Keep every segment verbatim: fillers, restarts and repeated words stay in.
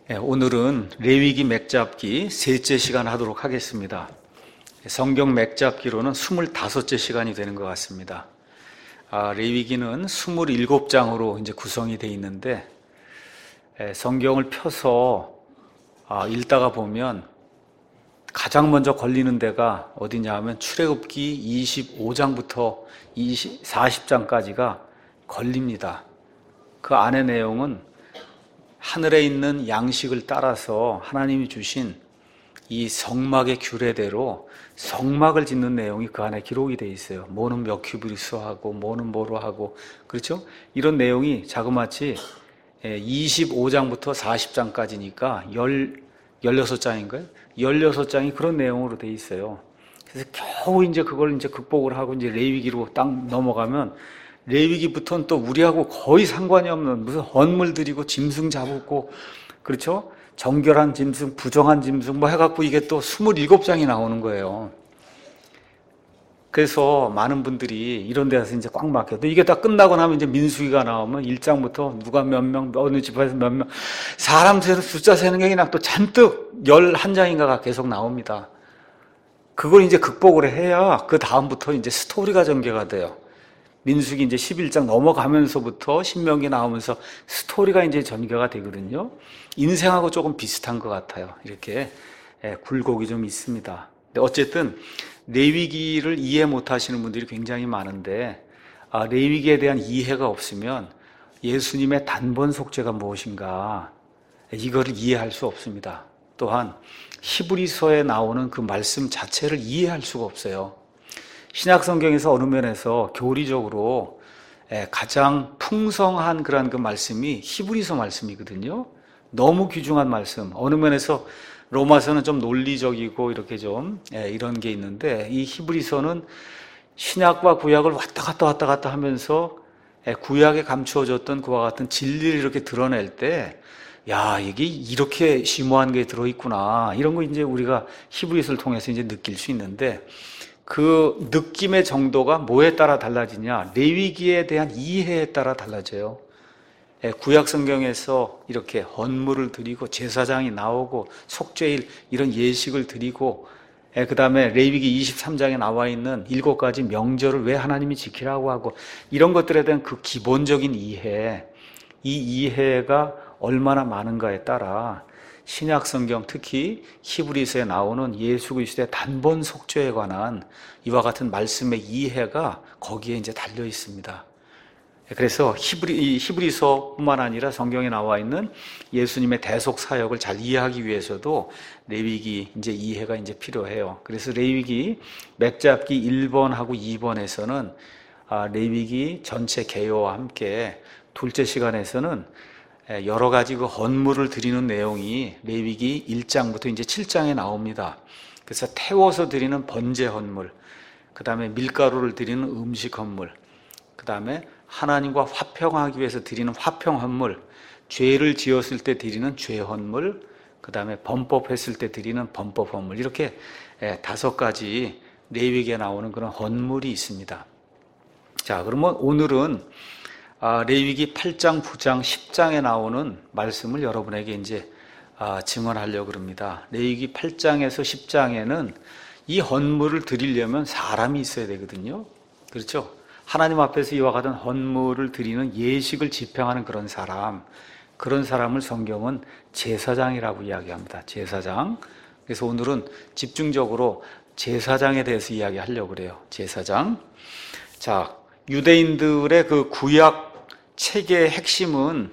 네, 오늘은 레위기 맥잡기 셋째 시간 하도록 하겠습니다. 성경 맥잡기로는 스물다섯째 시간이 되는 것 같습니다. 아, 레위기는 스물일곱 장으로 이제 구성이 되어 있는데, 에, 성경을 펴서 아, 읽다가 보면 가장 먼저 걸리는 데가 어디냐 하면 출애굽기 이십오 장부터 사십 장까지가 걸립니다. 그 안의 내용은 하늘에 있는 양식을 따라서 하나님이 주신 이 성막의 규례대로 성막을 짓는 내용이 그 안에 기록이 되어 있어요. 뭐는 몇 큐비리스 하고 뭐는 뭐로 하고, 그렇죠? 이런 내용이 자그마치 이십오 장부터 사십 장까지니까 십육 장인가요? 십육 장이 그런 내용으로 되어 있어요. 그래서 겨우 이제 그걸 이제 극복을 하고 이제 레위기로 딱 넘어가면, 레위기부터는 또 우리하고 거의 상관이 없는 무슨 헌물 드리고 짐승 잡고, 그렇죠? 정결한 짐승, 부정한 짐승 뭐 해갖고 이게 또 스물일곱 장이 나오는 거예요. 그래서 많은 분들이 이런 데서 이제 꽉 막혀요. 이게 다 끝나고 나면 이제 민수기가 나오면 일 장부터 누가 몇 명, 어느 집에서 몇 명, 사람 세는 숫자 세는 게 그냥 또 잔뜩 열한 장인가가 계속 나옵니다. 그걸 이제 극복을 해야 그 다음부터 이제 스토리가 전개가 돼요. 민수기 이제 십일 장 넘어가면서부터 신명기 나오면서 스토리가 이제 전개가 되거든요. 인생하고 조금 비슷한 것 같아요. 이렇게 굴곡이 좀 있습니다. 근데 어쨌든 레위기를 이해 못 하시는 분들이 굉장히 많은데, 아, 레위기에 대한 이해가 없으면 예수님의 단번 속죄가 무엇인가, 이거를 이해할 수 없습니다. 또한 히브리서에 나오는 그 말씀 자체를 이해할 수가 없어요. 신약 성경에서 어느 면에서 교리적으로 가장 풍성한 그런 그 말씀이 히브리서 말씀이거든요. 너무 귀중한 말씀. 어느 면에서 로마서는 좀 논리적이고 이렇게 좀 이런 게 있는데, 이 히브리서는 신약과 구약을 왔다 갔다 왔다 갔다 하면서 구약에 감추어졌던 그와 같은 진리를 이렇게 드러낼 때, 야, 이게 이렇게 심오한 게 들어있구나, 이런 거 이제 우리가 히브리서를 통해서 이제 느낄 수 있는데, 그 느낌의 정도가 뭐에 따라 달라지냐? 레위기에 대한 이해에 따라 달라져요. 구약 성경에서 이렇게 헌물을 드리고 제사장이 나오고 속죄일 이런 예식을 드리고, 그 다음에 레위기 이십삼 장에 나와 있는 일곱 가지 명절을 왜 하나님이 지키라고 하고, 이런 것들에 대한 그 기본적인 이해, 이 이해가 얼마나 많은가에 따라 신약 성경, 특히 히브리서에 나오는 예수 그리스도의 단번 속죄에 관한 이와 같은 말씀의 이해가 거기에 이제 달려 있습니다. 그래서 히브리, 히브리서뿐만 아니라 성경에 나와 있는 예수님의 대속 사역을 잘 이해하기 위해서도 레위기 이제 이해가 이제 필요해요. 그래서 레위기 맥잡기 일 번하고 이 번에서는 아, 레위기 전체 개요와 함께 둘째 시간에서는 여러 가지 그 헌물을 드리는 내용이 레위기 일 장부터 이제 칠 장에 나옵니다. 그래서 태워서 드리는 번제 헌물, 그 다음에 밀가루를 드리는 음식 헌물, 그 다음에 하나님과 화평하기 위해서 드리는 화평 헌물, 죄를 지었을 때 드리는 죄 헌물, 그 다음에 범법했을 때 드리는 범법 헌물, 이렇게 다섯 가지 레위기에 나오는 그런 헌물이 있습니다. 자, 그러면 오늘은 아, 레위기 팔 장, 구 장, 십 장에 나오는 말씀을 여러분에게 이제 아, 증언하려고 합니다. 레위기 팔 장에서 십 장에는 이 헌물을 드리려면 사람이 있어야 되거든요. 그렇죠? 하나님 앞에서 이와 같은 헌물을 드리는 예식을 집행하는 그런 사람, 그런 사람을 성경은 제사장이라고 이야기합니다. 제사장. 그래서 오늘은 집중적으로 제사장에 대해서 이야기하려고 그래요. 제사장. 자, 유대인들의 그 구약 체계의 핵심은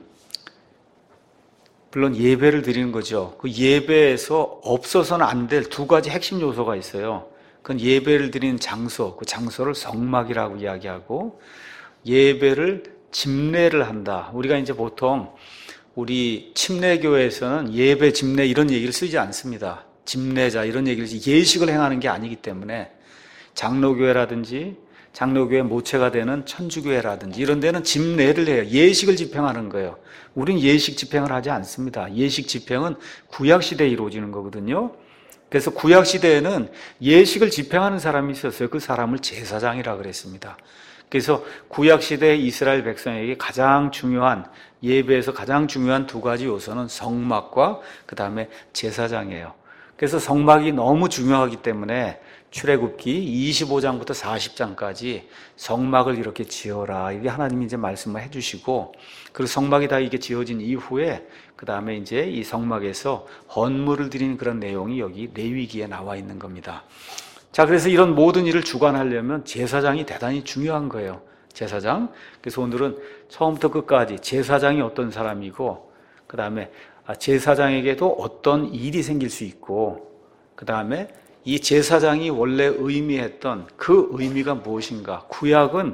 물론 예배를 드리는 거죠. 그 예배에서 없어서는 안 될 두 가지 핵심 요소가 있어요. 그건 예배를 드리는 장소, 그 장소를 성막이라고 이야기하고, 예배를 집례를 한다. 우리가 이제 보통 우리 침례교회에서는 예배, 집례 이런 얘기를 쓰지 않습니다. 집례자 이런 얘기를 예식을 행하는 게 아니기 때문에, 장로교회라든지 장로교회 모체가 되는 천주교회라든지 이런 데는 집례를 해요. 예식을 집행하는 거예요. 우린 예식 집행을 하지 않습니다. 예식 집행은 구약시대에 이루어지는 거거든요. 그래서 구약 시대에는 예식을 집행하는 사람이 있었어요. 그 사람을 제사장이라 그랬습니다. 그래서 구약 시대 이스라엘 백성에게 가장 중요한, 예배에서 가장 중요한 두 가지 요소는 성막과 그 다음에 제사장이에요. 그래서 성막이 너무 중요하기 때문에 출애굽기 이십오 장부터 사십 장까지 성막을 이렇게 지어라, 이게 하나님이 이제 말씀을 해주시고, 그리고 성막이 다 이게 지어진 이후에 그 다음에 이제 이 성막에서 헌물을 드리는 그런 내용이 여기 레위기에 나와 있는 겁니다. 자, 그래서 이런 모든 일을 주관하려면 제사장이 대단히 중요한 거예요. 제사장. 그래서 오늘은 처음부터 끝까지 제사장이 어떤 사람이고, 그 다음에 제사장에게도 어떤 일이 생길 수 있고, 그 다음에 이 제사장이 원래 의미했던 그 의미가 무엇인가. 구약은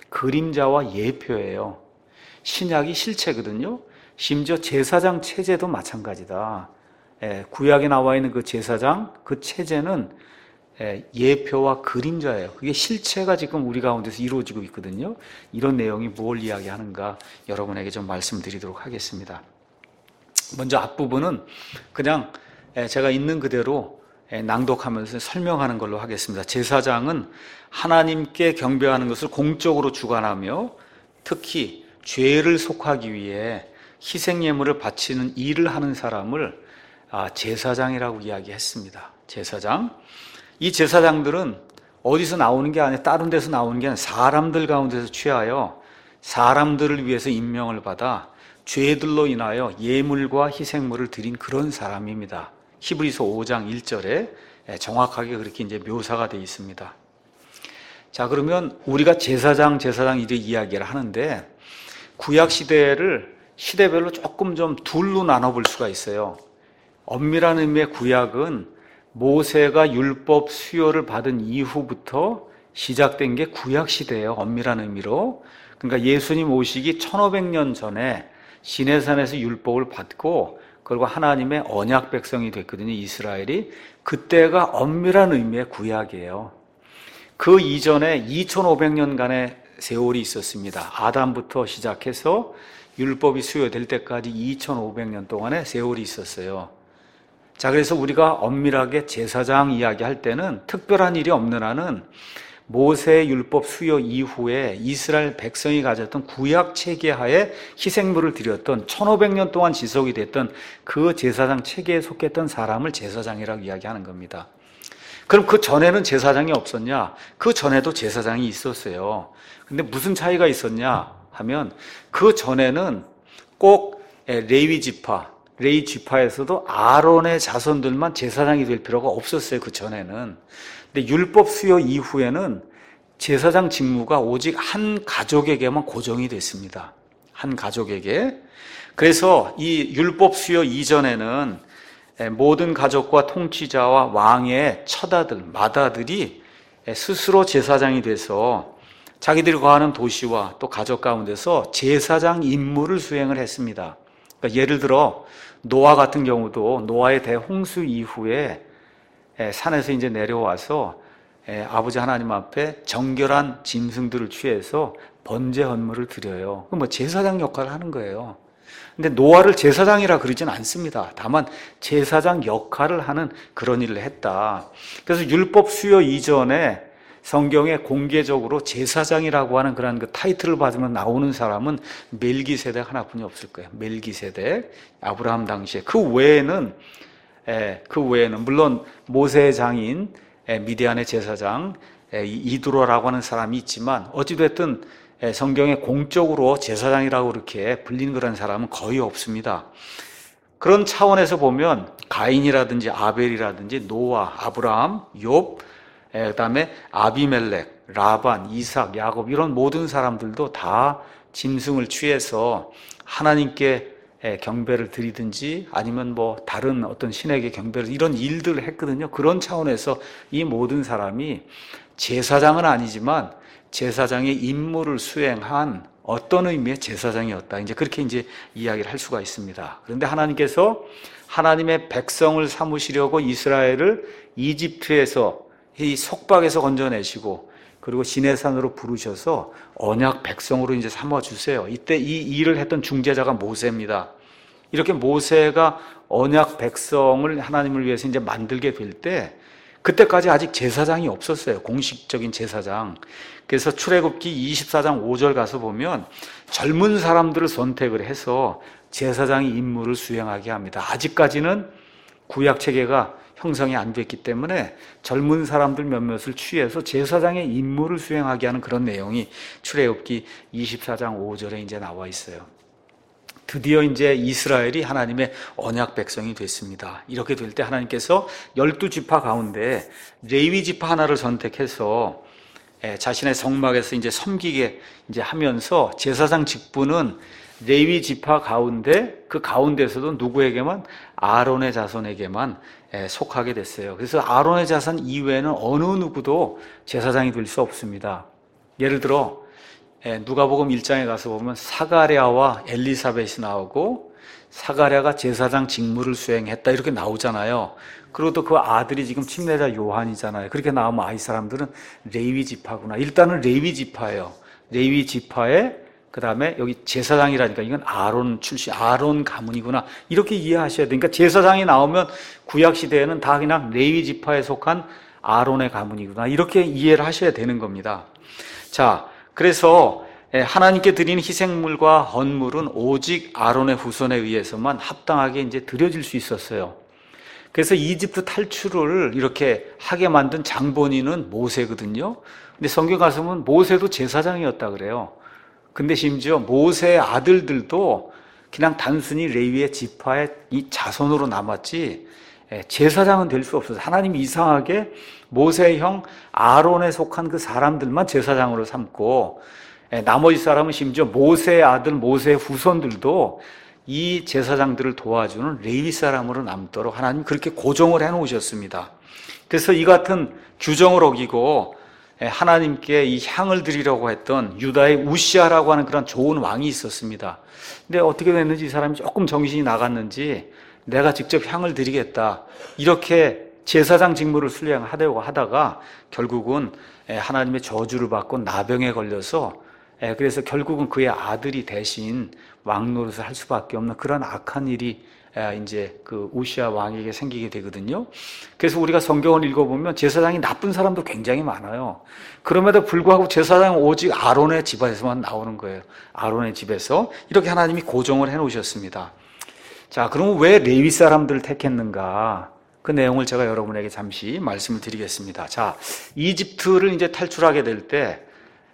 그림자와 예표예요. 신약이 실체거든요. 심지어 제사장 체제도 마찬가지다. 예, 구약에 나와 있는 그 제사장, 그 체제는 예, 예표와 그림자예요. 그게 실체가 지금 우리 가운데서 이루어지고 있거든요. 이런 내용이 뭘 이야기하는가 여러분에게 좀 말씀드리도록 하겠습니다. 먼저 앞부분은 그냥 제가 있는 그대로 낭독하면서 설명하는 걸로 하겠습니다. 제사장은 하나님께 경배하는 것을 공적으로 주관하며 특히 죄를 속하기 위해 희생예물을 바치는 일을 하는 사람을 제사장이라고 이야기했습니다. 제사장. 이 제사장들은 어디서 나오는 게 아니라 다른 데서 나오는 게 아니라 사람들 가운데서 취하여 사람들을 위해서 임명을 받아 죄들로 인하여 예물과 희생물을 드린 그런 사람입니다. 히브리서 오 장 일 절에 정확하게 그렇게 이제 묘사가 되어 있습니다. 자, 그러면 우리가 제사장, 제사장 이렇게 이야기를 하는데 구약 시대를 시대별로 조금 좀 둘로 나눠볼 수가 있어요. 엄밀한 의미의 구약은 모세가 율법 수요를 받은 이후부터 시작된 게 구약 시대예요. 엄밀한 의미로. 그러니까 예수님 오시기 천오백 년 전에 시내산에서 율법을 받고 그리고 하나님의 언약 백성이 됐거든요. 이스라엘이. 그때가 엄밀한 의미의 구약이에요. 그 이전에 이천오백 년간의 세월이 있었습니다. 아담부터 시작해서 율법이 수요될 때까지 이천오백 년 동안의 세월이 있었어요. 자, 그래서 우리가 엄밀하게 제사장 이야기할 때는 특별한 일이 없는 한은 모세 율법 수요 이후에 이스라엘 백성이 가졌던 구약 체계 하에 희생물을 드렸던 천오백 년 동안 지속이 됐던 그 제사장 체계에 속했던 사람을 제사장이라고 이야기하는 겁니다. 그럼 그 전에는 제사장이 없었냐? 그 전에도 제사장이 있었어요. 근데 무슨 차이가 있었냐 하면 그 전에는 꼭 레위 지파, 레위 지파에서도 아론의 자손들만 제사장이 될 필요가 없었어요. 그 전에는. 근데 율법 수요 이후에는 제사장 직무가 오직 한 가족에게만 고정이 됐습니다. 한 가족에게. 그래서 이 율법 수요 이전에는 모든 가족과 통치자와 왕의 처다들, 마다들이 스스로 제사장이 돼서 자기들이 거하는 도시와 또 가족 가운데서 제사장 임무를 수행을 했습니다. 그러니까 예를 들어 노아 같은 경우도 노아의 대홍수 이후에 산에서 이제 내려와서 아버지 하나님 앞에 정결한 짐승들을 취해서 번제 헌물을 드려요. 뭐 제사장 역할을 하는 거예요. 근데 노아를 제사장이라 그러진 않습니다. 다만 제사장 역할을 하는 그런 일을 했다. 그래서 율법 수요 이전에 성경에 공개적으로 제사장이라고 하는 그런 그 타이틀을 받으면 나오는 사람은 멜기세덱 하나뿐이 없을 거예요. 멜기세덱, 아브라함 당시에. 그 외에는 에, 그 외에는 물론 모세의 장인 에, 미디안의 제사장 에, 이드로라고 하는 사람이 있지만 어찌됐든 에, 성경에 공적으로 제사장이라고 그렇게 불리는 그런 사람은 거의 없습니다. 그런 차원에서 보면 가인이라든지 아벨이라든지 노아, 아브라함, 욥, 그 다음에 아비멜렉, 라반, 이삭, 야곱 이런 모든 사람들도 다 짐승을 취해서 하나님께 경배를 드리든지 아니면 뭐 다른 어떤 신에게 경배를 이런 일들을 했거든요. 그런 차원에서 이 모든 사람이 제사장은 아니지만 제사장의 임무를 수행한 어떤 의미의 제사장이었다. 이제 그렇게 이제 이야기를 할 수가 있습니다. 그런데 하나님께서 하나님의 백성을 삼으시려고 이스라엘을 이집트에서 이 속박에서 건져내시고 그리고 시내산으로 부르셔서 언약 백성으로 이제 삼아주세요. 이때 이 일을 했던 중재자가 모세입니다. 이렇게 모세가 언약 백성을 하나님을 위해서 이제 만들게 될 때 그때까지 아직 제사장이 없었어요. 공식적인 제사장. 그래서 출애굽기 이십사 장 오 절 가서 보면 젊은 사람들을 선택을 해서 제사장이 임무를 수행하게 합니다. 아직까지는 구약 체계가 형성이 안 됐기 때문에 젊은 사람들 몇몇을 취해서 제사장의 임무를 수행하게 하는 그런 내용이 출애굽기 이십사 장 오 절에 이제 나와 있어요. 드디어 이제 이스라엘이 하나님의 언약 백성이 됐습니다. 이렇게 될 때 하나님께서 열두 지파 가운데 레위 지파 하나를 선택해서 자신의 성막에서 이제 섬기게 이제 하면서 제사장 직분은 레위 지파 가운데 그 가운데서도 누구에게만 아론의 자손에게만 속하게 됐어요. 그래서 아론의 자손 이외에는 어느 누구도 제사장이 될 수 없습니다. 예를 들어 누가복음 일 장에 가서 보면 사가랴와 엘리사벳이 나오고 사가랴가 제사장 직무를 수행했다 이렇게 나오잖아요. 그리고 또 그 아들이 지금 침례자 요한이잖아요. 그렇게 나오면 아, 이 사람들은 레위 지파구나. 일단은 레위 지파예요. 레위 지파에 그 다음에 여기 제사장이라니까 이건 아론 출신, 아론 가문이구나. 이렇게 이해하셔야 돼요. 그러니까 제사장이 나오면 구약시대에는 다 그냥 레위 지파에 속한 아론의 가문이구나. 이렇게 이해를 하셔야 되는 겁니다. 자, 그래서 하나님께 드리는 희생물과 헌물은 오직 아론의 후손에 의해서만 합당하게 이제 드려질 수 있었어요. 그래서 이집트 탈출을 이렇게 하게 만든 장본인은 모세거든요. 근데 성경 가서 보면 모세도 제사장이었다 그래요. 근데 심지어 모세의 아들들도 그냥 단순히 레위의 지파의 이 자손으로 남았지 제사장은 될 수 없어서 하나님이 이상하게 모세의 형 아론에 속한 그 사람들만 제사장으로 삼고 나머지 사람은 심지어 모세의 아들 모세의 후손들도 이 제사장들을 도와주는 레위 사람으로 남도록 하나님 그렇게 고정을 해놓으셨습니다. 그래서 이 같은 규정을 어기고 하나님께 이 향을 드리려고 했던 유다의 우시아라고 하는 그런 좋은 왕이 있었습니다. 근데 어떻게 됐는지 이 사람이 조금 정신이 나갔는지 내가 직접 향을 드리겠다 이렇게 제사장 직무를 수행하려고 하다가 결국은 하나님의 저주를 받고 나병에 걸려서 그래서 결국은 그의 아들이 대신 왕 노릇을 할 수밖에 없는 그런 악한 일이 이제 그 우시아 왕에게 생기게 되거든요. 그래서 우리가 성경을 읽어보면 제사장이 나쁜 사람도 굉장히 많아요. 그럼에도 불구하고 제사장은 오직 아론의 집에서만 나오는 거예요. 아론의 집에서 이렇게 하나님이 고정을 해놓으셨습니다. 자, 그럼 왜 레위 사람들을 택했는가? 그 내용을 제가 여러분에게 잠시 말씀을 드리겠습니다. 자, 이집트를 이제 탈출하게 될 때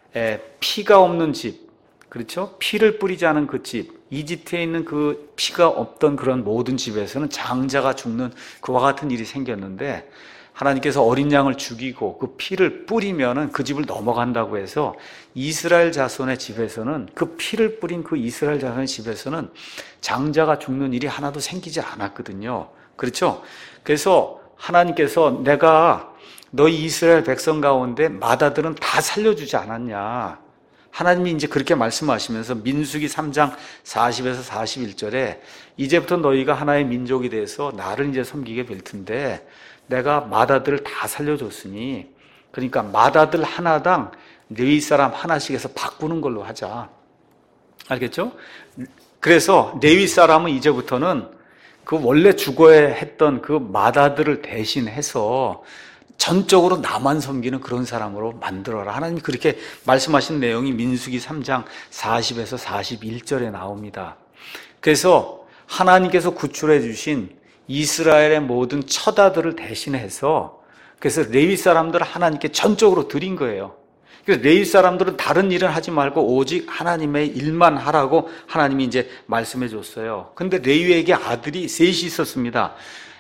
피가 없는 집, 그렇죠? 피를 뿌리지 않은 그 집, 이집트에 있는 그 피가 없던 그런 모든 집에서는 장자가 죽는 그와 같은 일이 생겼는데 하나님께서 어린 양을 죽이고 그 피를 뿌리면은 그 집을 넘어간다고 해서 이스라엘 자손의 집에서는 그 피를 뿌린 그 이스라엘 자손의 집에서는 장자가 죽는 일이 하나도 생기지 않았거든요. 그렇죠? 그래서 하나님께서 내가 너희 이스라엘 백성 가운데 맏아들은 다 살려주지 않았냐. 하나님이 이제 그렇게 말씀하시면서 민수기 삼 장 사십에서 사십일 절에 이제부터 너희가 하나의 민족이 돼서 나를 이제 섬기게 될 텐데 내가 맏아들을 다 살려줬으니 그러니까 맏아들 하나당 레위 사람 하나씩 해서 바꾸는 걸로 하자. 알겠죠? 그래서 레위 사람은 이제부터는 그 원래 죽어야 했던 그 맏아들을 대신해서 전적으로 나만 섬기는 그런 사람으로 만들어라. 하나님이 그렇게 말씀하신 내용이 민수기 삼 장 사십에서 사십일 절에 나옵니다. 그래서 하나님께서 구출해 주신 이스라엘의 모든 첫 아들을 대신해서 그래서 레위 사람들을 하나님께 전적으로 드린 거예요. 그래서 레위 사람들은 다른 일은 하지 말고 오직 하나님의 일만 하라고 하나님이 이제 말씀해 줬어요. 근데 레위에게 아들이 셋이 있었습니다.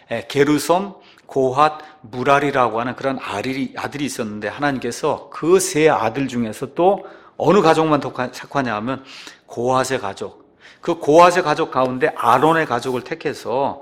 게르솜, 고핫, 무랄이라고 하는 그런 아들이, 아들이 있었는데 하나님께서 그 세 아들 중에서 또 어느 가족만 택하냐 하면 고핫의 가족. 그 고핫의 가족 가운데 아론의 가족을 택해서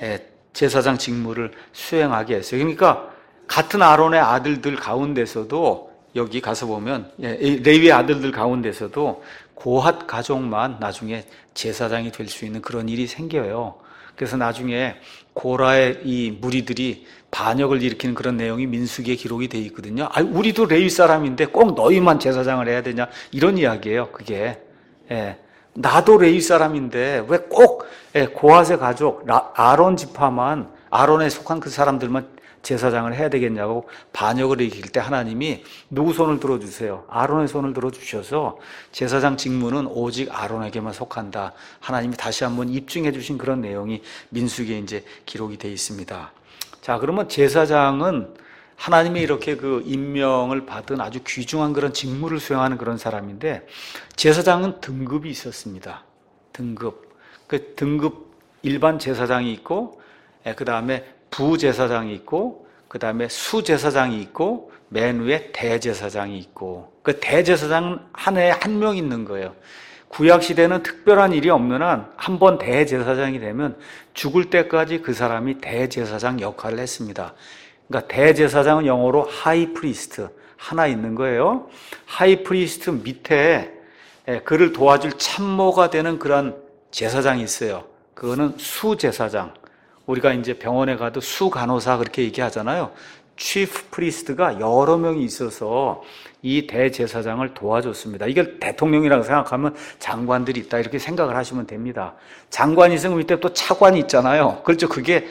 제사장 직무를 수행하게 했어요. 그러니까 같은 아론의 아들들 가운데서도 여기 가서 보면 레위의 아들들 가운데서도 고핫 가족만 나중에 제사장이 될 수 있는 그런 일이 생겨요. 그래서 나중에 고라의 이 무리들이 반역을 일으키는 그런 내용이 민수기에 기록이 되어 있거든요. 아, 우리도 레위 사람인데 꼭 너희만 제사장을 해야 되냐 이런 이야기예요. 그게 예. 나도 레위 사람인데 왜 꼭 고핫의 가족 아론 지파만, 아론에 속한 그 사람들만 제사장을 해야 되겠냐고 반역을 일으킬 때 하나님이 누구 손을 들어주세요? 아론의 손을 들어주셔서 제사장 직무는 오직 아론에게만 속한다. 하나님이 다시 한번 입증해 주신 그런 내용이 민수기에 이제 기록이 되어 있습니다. 자, 그러면 제사장은 하나님이 이렇게 그 임명을 받은 아주 귀중한 그런 직무를 수행하는 그런 사람인데, 제사장은 등급이 있었습니다. 등급. 그 등급 일반 제사장이 있고, 그 다음에 부제사장이 있고, 그 다음에 수제사장이 있고, 맨 위에 대제사장이 있고, 그 대제사장은 한 해에 한 명 있는 거예요. 구약시대는 특별한 일이 없는 한 한 번 대제사장이 되면 죽을 때까지 그 사람이 대제사장 역할을 했습니다. 그러니까 대제사장은 영어로 하이프리스트, 하나 있는 거예요. 하이프리스트 밑에 그를 도와줄 참모가 되는 그런 제사장이 있어요. 그거는 수제사장. 우리가 이제 병원에 가도 수간호사 그렇게 얘기하잖아요. 치프 프리스트가 여러 명이 있어서 이 대제사장을 도와줬습니다. 이걸 대통령이라고 생각하면 장관들이 있다 이렇게 생각을 하시면 됩니다. 장관이 있으면 밑에 또 차관이 있잖아요. 그렇죠. 그게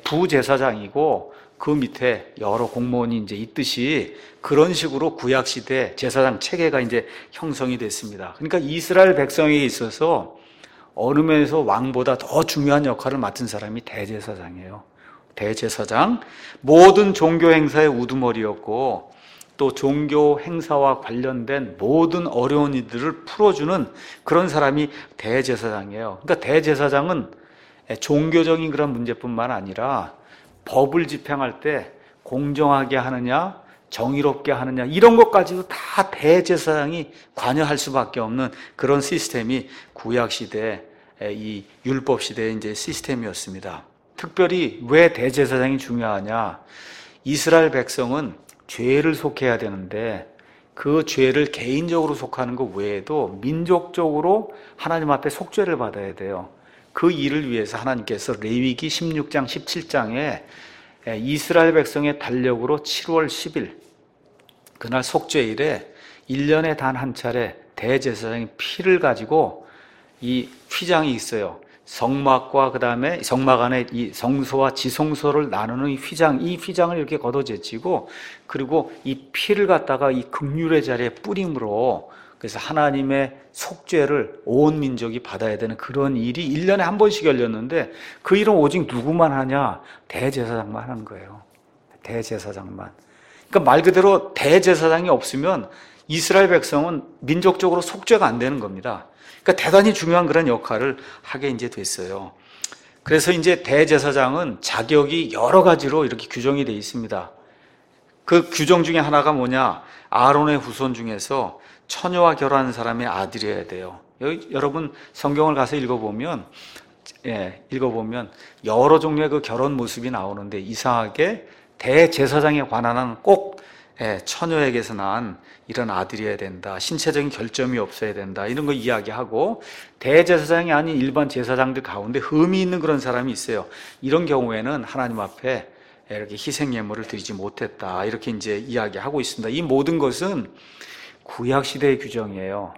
부제사장이고 그 밑에 여러 공무원이 이제 있듯이 그런 식으로 구약시대 제사장 체계가 이제 형성이 됐습니다. 그러니까 이스라엘 백성에게 있어서 어느 면에서 왕보다 더 중요한 역할을 맡은 사람이 대제사장이에요. 대제사장, 모든 종교 행사의 우두머리였고 또 종교 행사와 관련된 모든 어려운 일들을 풀어주는 그런 사람이 대제사장이에요. 그러니까 대제사장은 종교적인 그런 문제뿐만 아니라 법을 집행할 때 공정하게 하느냐, 정의롭게 하느냐 이런 것까지도 다 대제사장이 관여할 수밖에 없는 그런 시스템이 구약시대, 이 율법시대의 이제 시스템이었습니다. 특별히 왜 대제사장이 중요하냐? 이스라엘 백성은 죄를 속해야 되는데 그 죄를 개인적으로 속하는 것 외에도 민족적으로 하나님 앞에 속죄를 받아야 돼요. 그 일을 위해서 하나님께서 레위기 십육 장 십칠 장에 이스라엘 백성의 달력으로 칠월 십일 그날 속죄일에 일 년에 단 한 차례 대제사장이 피를 가지고 이 휘장이 있어요. 성막과 그 다음에 성막 안에 이 성소와 지성소를 나누는 이 휘장, 이 휘장을 이렇게 걷어제치고 그리고 이 피를 갖다가 이 긍휼의 자리에 뿌림으로 그래서 하나님의 속죄를 온 민족이 받아야 되는 그런 일이 일 년에 한 번씩 열렸는데 그 일은 오직 누구만 하냐? 대제사장만 하는 거예요. 대제사장만. 그러니까 말 그대로 대제사장이 없으면 이스라엘 백성은 민족적으로 속죄가 안 되는 겁니다. 그러니까 대단히 중요한 그런 역할을 하게 이제 됐어요. 그래서 이제 대제사장은 자격이 여러 가지로 이렇게 규정이 되어 있습니다. 그 규정 중에 하나가 뭐냐? 아론의 후손 중에서 처녀와 결혼한 사람의 아들이어야 돼요. 여기, 여러분 성경을 가서 읽어보면, 예, 읽어보면 여러 종류의 그 결혼 모습이 나오는데 이상하게 대제사장에 관한 한 꼭 예, 처녀에게서 난 이런 아들이어야 된다. 신체적인 결점이 없어야 된다. 이런 거 이야기하고 대제사장이 아닌 일반 제사장들 가운데 흠이 있는 그런 사람이 있어요. 이런 경우에는 하나님 앞에 이렇게 희생 예물을 드리지 못했다. 이렇게 이제 이야기하고 있습니다. 이 모든 것은 구약 시대의 규정이에요.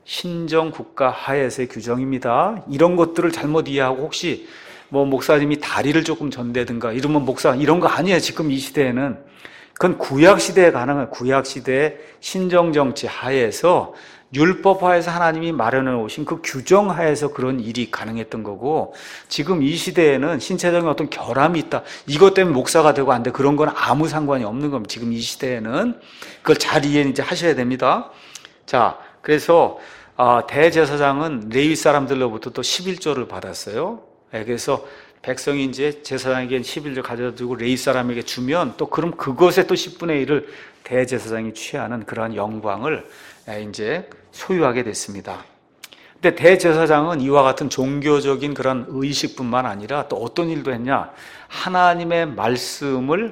신정 국가 하에서의 규정입니다. 이런 것들을 잘못 이해하고 혹시 뭐 목사님이 다리를 조금 전대든가 이러면 목사 이런 거 아니에요. 지금 이 시대에는. 그건 구약 시대에 가능한 구약 시대의 신정 정치 하에서 율법 하에서 하나님이 마련해 오신 그 규정 하에서 그런 일이 가능했던 거고 지금 이 시대에는 신체적인 어떤 결함이 있다. 이것 때문에 목사가 되고 안 돼. 그런 건 아무 상관이 없는 겁니다. 지금 이 시대에는 그걸 잘 이해 이제 하셔야 됩니다. 자, 그래서 어, 대제사장은 레위 사람들로부터 또 십일조를 받았어요. 네, 그래서 백성이 이제 제사장에게 십일조 가져다 두고 레위 사람에게 주면 또 그럼 그것에 또 십분의 일을 대제사장이 취하는 그러한 영광을 이제 소유하게 됐습니다. 근데 대제사장은 이와 같은 종교적인 그런 의식뿐만 아니라 또 어떤 일도 했냐? 하나님의 말씀을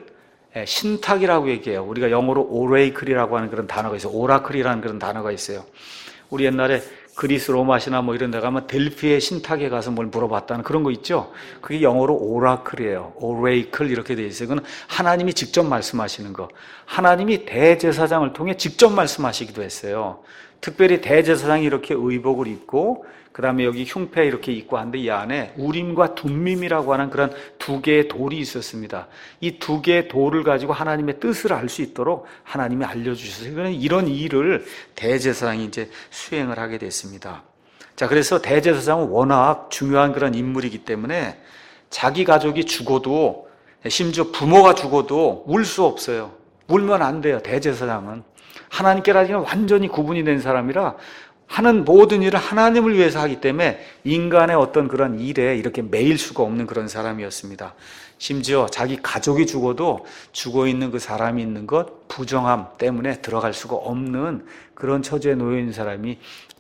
신탁이라고 얘기해요. 우리가 영어로 오레이클이라고 하는 그런 단어가 있어요. 오라클이라는 그런 단어가 있어요. 우리 옛날에 그리스 로마시나 뭐 이런 데 가면 델피의 신탁에 가서 뭘 물어봤다는 그런 거 있죠. 그게 영어로 오라클이에요. 오레이클 이렇게 돼 있어요. 그건 하나님이 직접 말씀하시는 거. 하나님이 대제사장을 통해 직접 말씀하시기도 했어요. 특별히 대제사장이 이렇게 의복을 입고 그 다음에 여기 흉패 이렇게 입고 하는데 이 안에 우림과 둠밈이라고 하는 그런 두 개의 돌이 있었습니다. 이 두 개의 돌을 가지고 하나님의 뜻을 알 수 있도록 하나님이 알려주셨어요. 그러니 이런 일을 대제사장이 이제 수행을 하게 됐습니다. 자, 그래서 대제사장은 워낙 중요한 그런 인물이기 때문에 자기 가족이 죽어도, 심지어 부모가 죽어도 울 수 없어요. 울면 안 돼요. 대제사장은 하나님께라는 완전히 구분이 된 사람이라 하는 모든 일을 하나님을 위해서 하기 때문에 인간의 어떤 그런 일에 이렇게 매일 수가 없는 그런 사람이었습니다. 심지어 자기 가족이 죽어도 죽어있는 그 사람이 있는 것 부정함 때문에 들어갈 수가 없는 그런 처지에 놓여 있는 사람이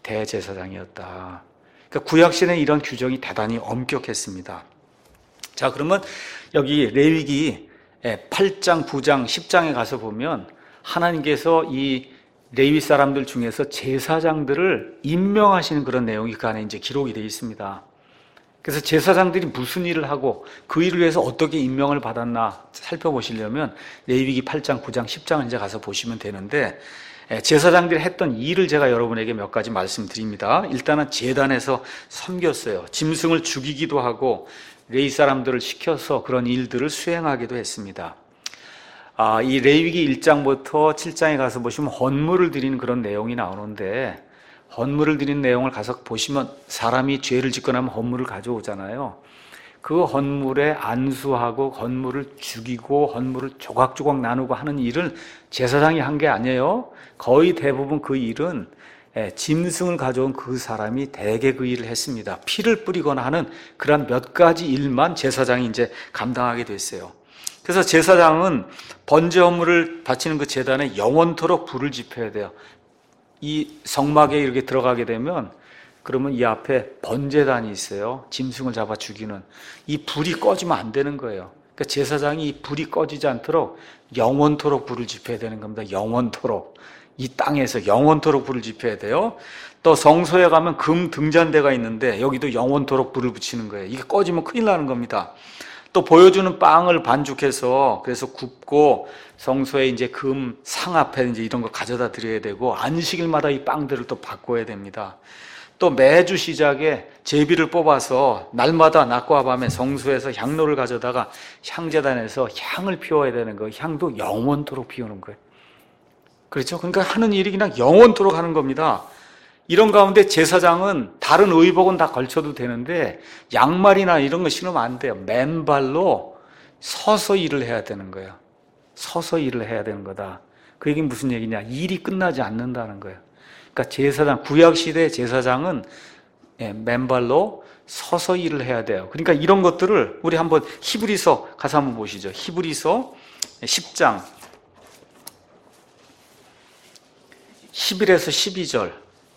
대제사장이었다. 그러니까 구약시대는 이런 규정이 대단히 엄격했습니다. 자, 그러면 여기 레위기 팔 장, 구 장, 십 장에 가서 보면 하나님께서 이 레위 사람들 중에서 제사장들을 임명하시는 그런 내용이 그 안에 이제 기록이 되어 있습니다. 그래서 제사장들이 무슨 일을 하고 그 일을 위해서 어떻게 임명을 받았나 살펴보시려면 레위기 팔 장, 구 장, 십 장을 이제 가서 보시면 되는데, 제사장들이 했던 일을 제가 여러분에게 몇 가지 말씀드립니다. 일단은 제단에서 섬겼어요. 짐승을 죽이기도 하고 레위 사람들을 시켜서 그런 일들을 수행하기도 했습니다. 아, 이 레위기 일 장부터 칠 장에 가서 보시면 헌물을 드리는 그런 내용이 나오는데, 헌물을 드리는 내용을 가서 보시면 사람이 죄를 짓고 나면 헌물을 가져오잖아요. 그 헌물에 안수하고 헌물을 죽이고 헌물을 조각조각 나누고 하는 일을 제사장이 한 게 아니에요. 거의 대부분 그 일은 짐승을 가져온 그 사람이 대개 그 일을 했습니다. 피를 뿌리거나 하는 그런 몇 가지 일만 제사장이 이제 감당하게 됐어요. 그래서 제사장은 번제 헌물을 바치는 그 제단에 영원토록 불을 지펴야 돼요. 이 성막에 이렇게 들어가게 되면 그러면 이 앞에 번제단이 있어요. 짐승을 잡아 죽이는. 이 불이 꺼지면 안 되는 거예요. 그러니까 제사장이 이 불이 꺼지지 않도록 영원토록 불을 지펴야 되는 겁니다. 영원토록. 이 땅에서 영원토록 불을 지펴야 돼요. 또 성소에 가면 금 등잔대가 있는데 여기도 영원토록 불을 붙이는 거예요. 이게 꺼지면 큰일 나는 겁니다. 또 보여주는 빵을 반죽해서 그래서 굽고 성소에 이제 금 상 앞에 이제 이런 거 가져다 드려야 되고 안식일마다 이 빵들을 또 바꿔야 됩니다. 또 매주 시작에 제비를 뽑아서 날마다 낮과 밤에 성소에서 향로를 가져다가 향제단에서 향을 피워야 되는 거, 향도 영원토록 피우는 거예요. 그렇죠? 그러니까 하는 일이 그냥 영원토록 하는 겁니다. 이런 가운데 제사장은 다른 의복은 다 걸쳐도 되는데 양말이나 이런 거 신으면 안 돼요. 맨발로 서서 일을 해야 되는 거예요. 서서 일을 해야 되는 거다. 그 얘기는 무슨 얘기냐? 일이 끝나지 않는다는 거예요. 그러니까 제사장, 구약시대 제사장은 맨발로 서서 일을 해야 돼요. 그러니까 이런 것들을 우리 한번 히브리서 가서 한번 보시죠. 히브리서 십 장 십일에서 십이 절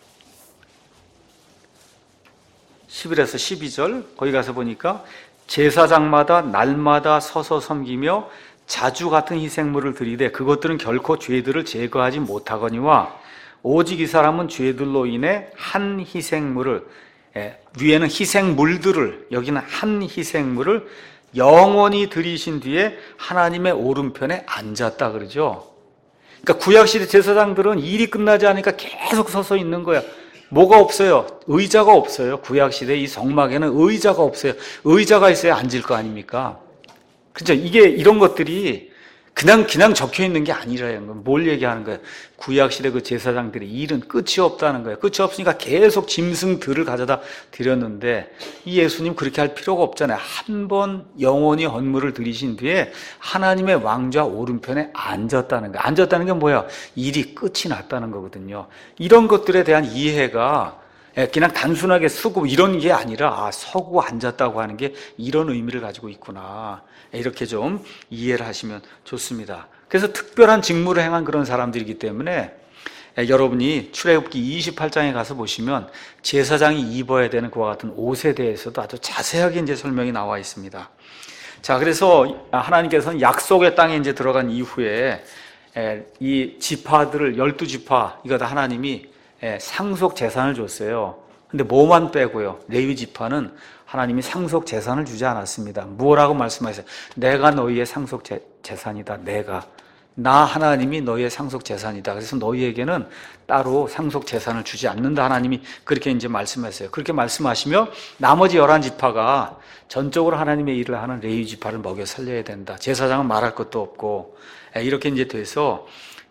십일에서 십이 절 거기 가서 보니까 제사장마다 날마다 서서 섬기며 자주 같은 희생물을 드리되 그것들은 결코 죄들을 제거하지 못하거니와 오직 이 사람은 죄들로 인해 한 희생물을, 예, 위에는 희생물들을, 여기는 한 희생물을 영원히 드리신 뒤에 하나님의 오른편에 앉았다 그러죠. 그러니까 구약시대 제사장들은 일이 끝나지 않으니까 계속 서서 있는 거야. 뭐가 없어요? 의자가 없어요. 구약시대 이 성막에는 의자가 없어요. 의자가 있어야 앉을 거 아닙니까? 그죠? 이게 이런 것들이 그냥 그냥 적혀 있는 게 아니라는 거예요. 뭘 얘기하는 거예요? 구약시대 그 제사장들의 일은 끝이 없다는 거예요. 끝이 없으니까 계속 짐승들을 가져다 드렸는데 이 예수님 그렇게 할 필요가 없잖아요. 한 번 영원히 헌물을 드리신 뒤에 하나님의 왕좌 오른편에 앉았다는 거예요. 앉았다는 게 뭐야? 일이 끝이 났다는 거거든요. 이런 것들에 대한 이해가 그냥 단순하게 쓰고 이런 게 아니라 아, 서고 앉았다고 하는 게 이런 의미를 가지고 있구나. 이렇게 좀 이해를 하시면 좋습니다. 그래서 특별한 직무를 행한 그런 사람들이기 때문에 여러분이 출애굽기 이십팔 장에 가서 보시면 제사장이 입어야 되는 그와 같은 옷에 대해서도 아주 자세하게 이제 설명이 나와 있습니다. 자, 그래서 하나님께서는 약속의 땅에 이제 들어간 이후에 이 지파들을 열두 지파 이거 다 하나님이 상속 재산을 줬어요. 근데 뭐만 빼고요. 레위 지파는 하나님이 상속 재산을 주지 않았습니다. 뭐라고 말씀하셨어요? 내가 너희의 상속 재, 재산이다. 내가 나 하나님이 너희의 상속 재산이다. 그래서 너희에게는 따로 상속 재산을 주지 않는다. 하나님이 그렇게 이제 말씀하세요. 그렇게 말씀하시며 나머지 열한 지파가 전적으로 하나님의 일을 하는 레위 지파를 먹여 살려야 된다. 제사장은 말할 것도 없고, 이렇게 이제 돼서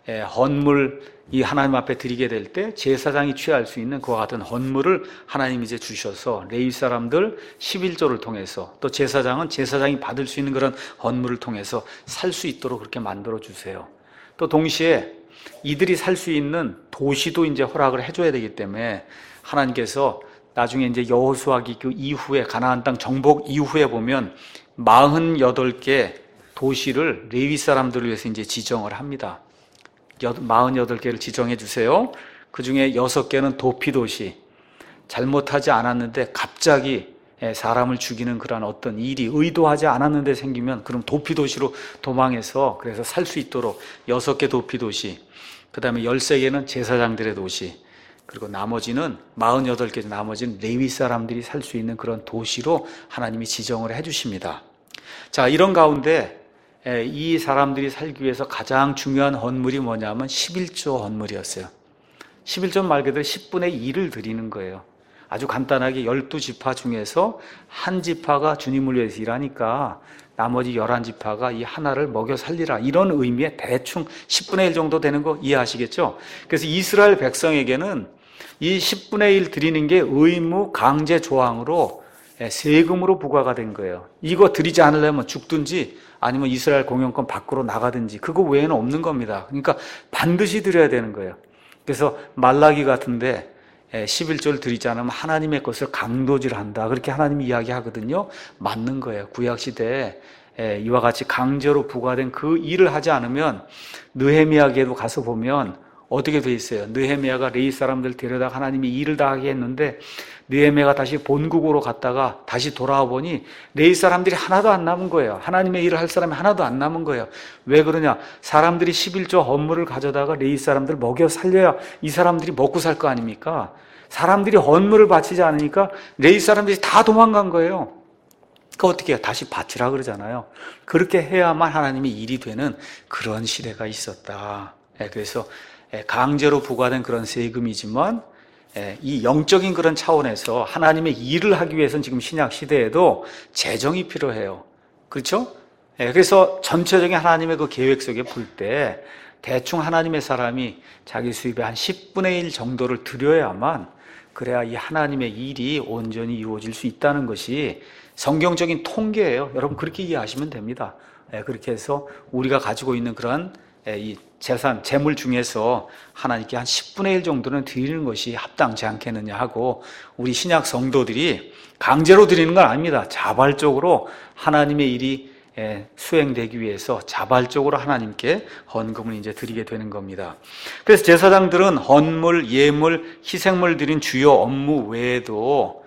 헌물 이 하나님 앞에 드리게 될 때 제사장이 취할 수 있는 그와 같은 헌물을 하나님이 이제 주셔서 레위 사람들 십일조를 통해서 또 제사장은 제사장이 받을 수 있는 그런 헌물을 통해서 살 수 있도록 그렇게 만들어 주세요. 또 동시에 이들이 살 수 있는 도시도 이제 허락을 해줘야 되기 때문에 하나님께서 나중에 이제 여호수아기 그 이후에 가나안 땅 정복 이후에 보면 사십팔 개 도시를 레위 사람들을 위해서 이제 지정을 합니다. 사십팔 개를 지정해 주세요. 그 중에 여섯 개는 도피도시, 잘못하지 않았는데 갑자기 사람을 죽이는 그런 어떤 일이 의도하지 않았는데 생기면 그럼 도피도시로 도망해서 그래서 살 수 있도록 여섯 개 도피도시, 그 다음에 열세 개는 제사장들의 도시, 그리고 나머지는 사십팔 개 나머지는 레위 사람들이 살 수 있는 그런 도시로 하나님이 지정을 해 주십니다. 자, 이런 가운데 이 사람들이 살기 위해서 가장 중요한 헌물이 뭐냐면 십일조 헌물이었어요. 십일조 말 그대로 십분의 일을 드리는 거예요. 아주 간단하게 열두 지파 중에서 한 지파가 주님을 위해서 일하니까 나머지 열한 지파가 이 하나를 먹여 살리라, 이런 의미의 대충 십분의 일 정도 되는 거 이해하시겠죠? 그래서 이스라엘 백성에게는 이 십분의 일 드리는 게 의무 강제 조항으로 세금으로 부과가 된 거예요. 이거 드리지 않으려면 죽든지 아니면 이스라엘 공영권 밖으로 나가든지 그거 외에는 없는 겁니다. 그러니까 반드시 드려야 되는 거예요. 그래서 말라기 같은데 십일조를 드리지 않으면 하나님의 것을 강도질한다, 그렇게 하나님이 이야기하거든요. 맞는 거예요. 구약시대에 이와 같이 강제로 부과된 그 일을 하지 않으면 느헤미야에도 가서 보면 어떻게 돼 있어요? 느헤미야가 레위 사람들 데려다가 하나님이 일을 다 하게 했는데 느헤미야가 다시 본국으로 갔다가 다시 돌아와 보니 레위 사람들이 하나도 안 남은 거예요. 하나님의 일을 할 사람이 하나도 안 남은 거예요. 왜 그러냐? 사람들이 십일조 헌물을 가져다가 레위 사람들 먹여 살려야 이 사람들이 먹고 살 거 아닙니까? 사람들이 헌물을 바치지 않으니까 레위 사람들이 다 도망간 거예요. 그 어떻게 해요? 다시 바치라 그러잖아요. 그렇게 해야만 하나님의 일이 되는 그런 시대가 있었다. 그래서 강제로 부과된 그런 세금이지만 이 영적인 그런 차원에서 하나님의 일을 하기 위해서는 지금 신약 시대에도 재정이 필요해요. 그렇죠? 그래서 전체적인 하나님의 그 계획 속에 볼 때 대충 하나님의 사람이 자기 수입의 한 십분의 일 정도를 드려야만, 그래야 이 하나님의 일이 온전히 이루어질 수 있다는 것이 성경적인 통계예요. 여러분 그렇게 이해하시면 됩니다. 그렇게 해서 우리가 가지고 있는 그런 이 재산, 재물 중에서 하나님께 한 십분의 일 정도는 드리는 것이 합당치 않겠느냐 하고, 우리 신약 성도들이 강제로 드리는 건 아닙니다. 자발적으로 하나님의 일이 수행되기 위해서 자발적으로 하나님께 헌금을 이제 드리게 되는 겁니다. 그래서 제사장들은 헌물, 예물, 희생물 드린 주요 업무 외에도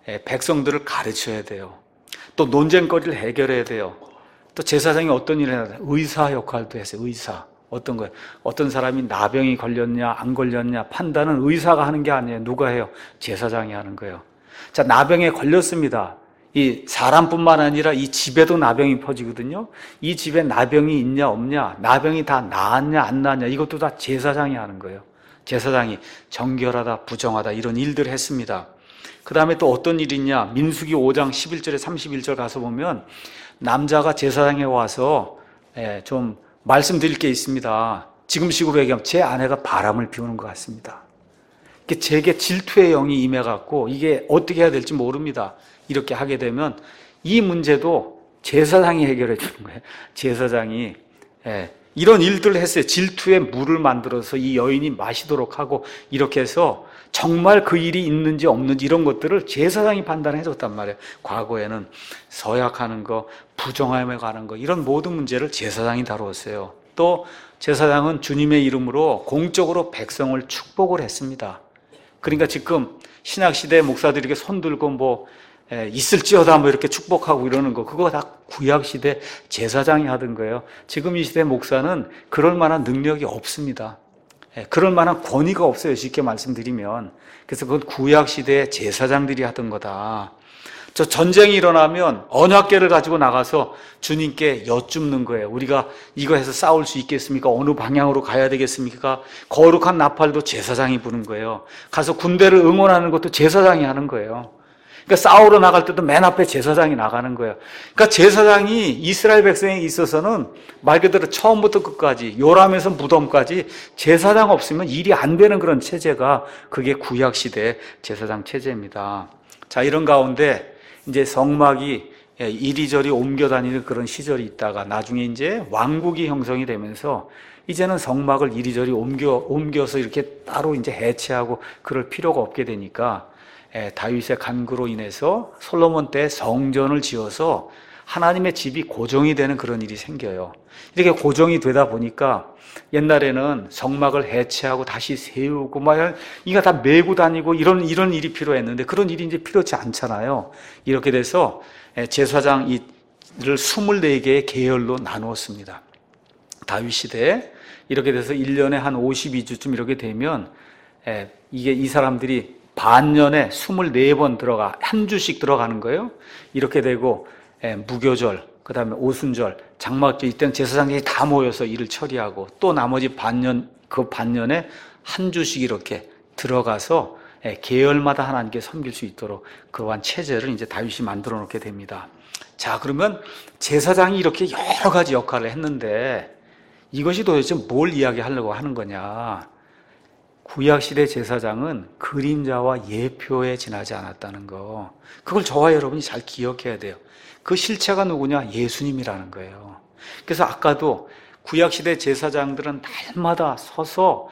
백성들을 가르쳐야 돼요. 또 논쟁거리를 해결해야 돼요. 또 제사장이 어떤 일을 해야 돼요? 의사 역할도 했어요. 의사. 어떤 거예요? 어떤 사람이 나병이 걸렸냐 안 걸렸냐 판단은 의사가 하는 게 아니에요. 누가 해요? 제사장이 하는 거예요. 자, 나병에 걸렸습니다. 이 사람뿐만 아니라 이 집에도 나병이 퍼지거든요. 이 집에 나병이 있냐 없냐, 나병이 다 나았냐 안 나았냐, 이것도 다 제사장이 하는 거예요. 제사장이 정결하다 부정하다 이런 일들을 했습니다. 그 다음에 또 어떤 일이 있냐, 민수기 오장 십일절에 삼십일절 가서 보면 남자가 제사장에 와서 좀 말씀드릴 게 있습니다. 지금식으로 얘기하면 제 아내가 바람을 피우는 것 같습니다. 제게 질투의 영이 임해갖고 이게 어떻게 해야 될지 모릅니다. 이렇게 하게 되면 이 문제도 제사장이 해결해 주는 거예요. 제사장이 이런 일들을 했어요. 질투의 물을 만들어서 이 여인이 마시도록 하고, 이렇게 해서 정말 그 일이 있는지 없는지 이런 것들을 제사장이 판단해 줬단 말이에요. 과거에는 서약하는 거, 부정함에 관한 거, 이런 모든 문제를 제사장이 다루었어요. 또 제사장은 주님의 이름으로 공적으로 백성을 축복을 했습니다. 그러니까 지금 신약시대 목사들에게 손들고 뭐 있을지어다 뭐 이렇게 축복하고 이러는 거, 그거 다 구약시대 제사장이 하던 거예요. 지금 이 시대 목사는 그럴 만한 능력이 없습니다. 그럴 만한 권위가 없어요. 쉽게 말씀드리면. 그래서 그건 구약시대의 제사장들이 하던 거다. 저 전쟁이 일어나면 언약궤를 가지고 나가서 주님께 여쭙는 거예요. 우리가 이거 해서 싸울 수 있겠습니까? 어느 방향으로 가야 되겠습니까? 거룩한 나팔도 제사장이 부는 거예요. 가서 군대를 응원하는 것도 제사장이 하는 거예요. 그러니까 싸우러 나갈 때도 맨 앞에 제사장이 나가는 거예요. 그러니까 제사장이 이스라엘 백성에 있어서는 말 그대로 처음부터 끝까지, 요람에서 무덤까지 제사장 없으면 일이 안 되는 그런 체제가, 그게 구약시대 제사장 체제입니다. 자, 이런 가운데 이제 성막이 이리저리 옮겨 다니는 그런 시절이 있다가 나중에 이제 왕국이 형성이 되면서 이제는 성막을 이리저리 옮겨, 옮겨서 이렇게 따로 이제 해체하고 그럴 필요가 없게 되니까 다윗의 간구로 인해서 솔로몬 때 성전을 지어서 하나님의 집이 고정이 되는 그런 일이 생겨요. 이렇게 고정이 되다 보니까 옛날에는 성막을 해체하고 다시 세우고 막 이거 다 메고 다니고 이런 이런 일이 필요했는데 그런 일이 이제 필요치 않잖아요. 이렇게 돼서 제사장 일을 스물네 개의 계열로 나누었습니다. 다윗 시대에 이렇게 돼서 일 년에 한 오십이 주쯤 이렇게 되면 이게 이 사람들이 반년에 스물네 번 들어가, 한 주씩 들어가는 거예요. 이렇게 되고 무교절, 그 다음에 오순절, 장막절, 이때는 제사장들이 다 모여서 일을 처리하고 또 나머지 반년, 그 반년에 한 주씩 이렇게 들어가서 계열마다 하나님께 섬길 수 있도록 그러한 체제를 이제 다윗이 만들어 놓게 됩니다. 자, 그러면 제사장이 이렇게 여러 가지 역할을 했는데 이것이 도대체 뭘 이야기하려고 하는 거냐? 구약시대 제사장은 그림자와 예표에 지나지 않았다는 거, 그걸 저와 여러분이 잘 기억해야 돼요. 그 실체가 누구냐? 예수님이라는 거예요. 그래서 아까도 구약시대 제사장들은 날마다 서서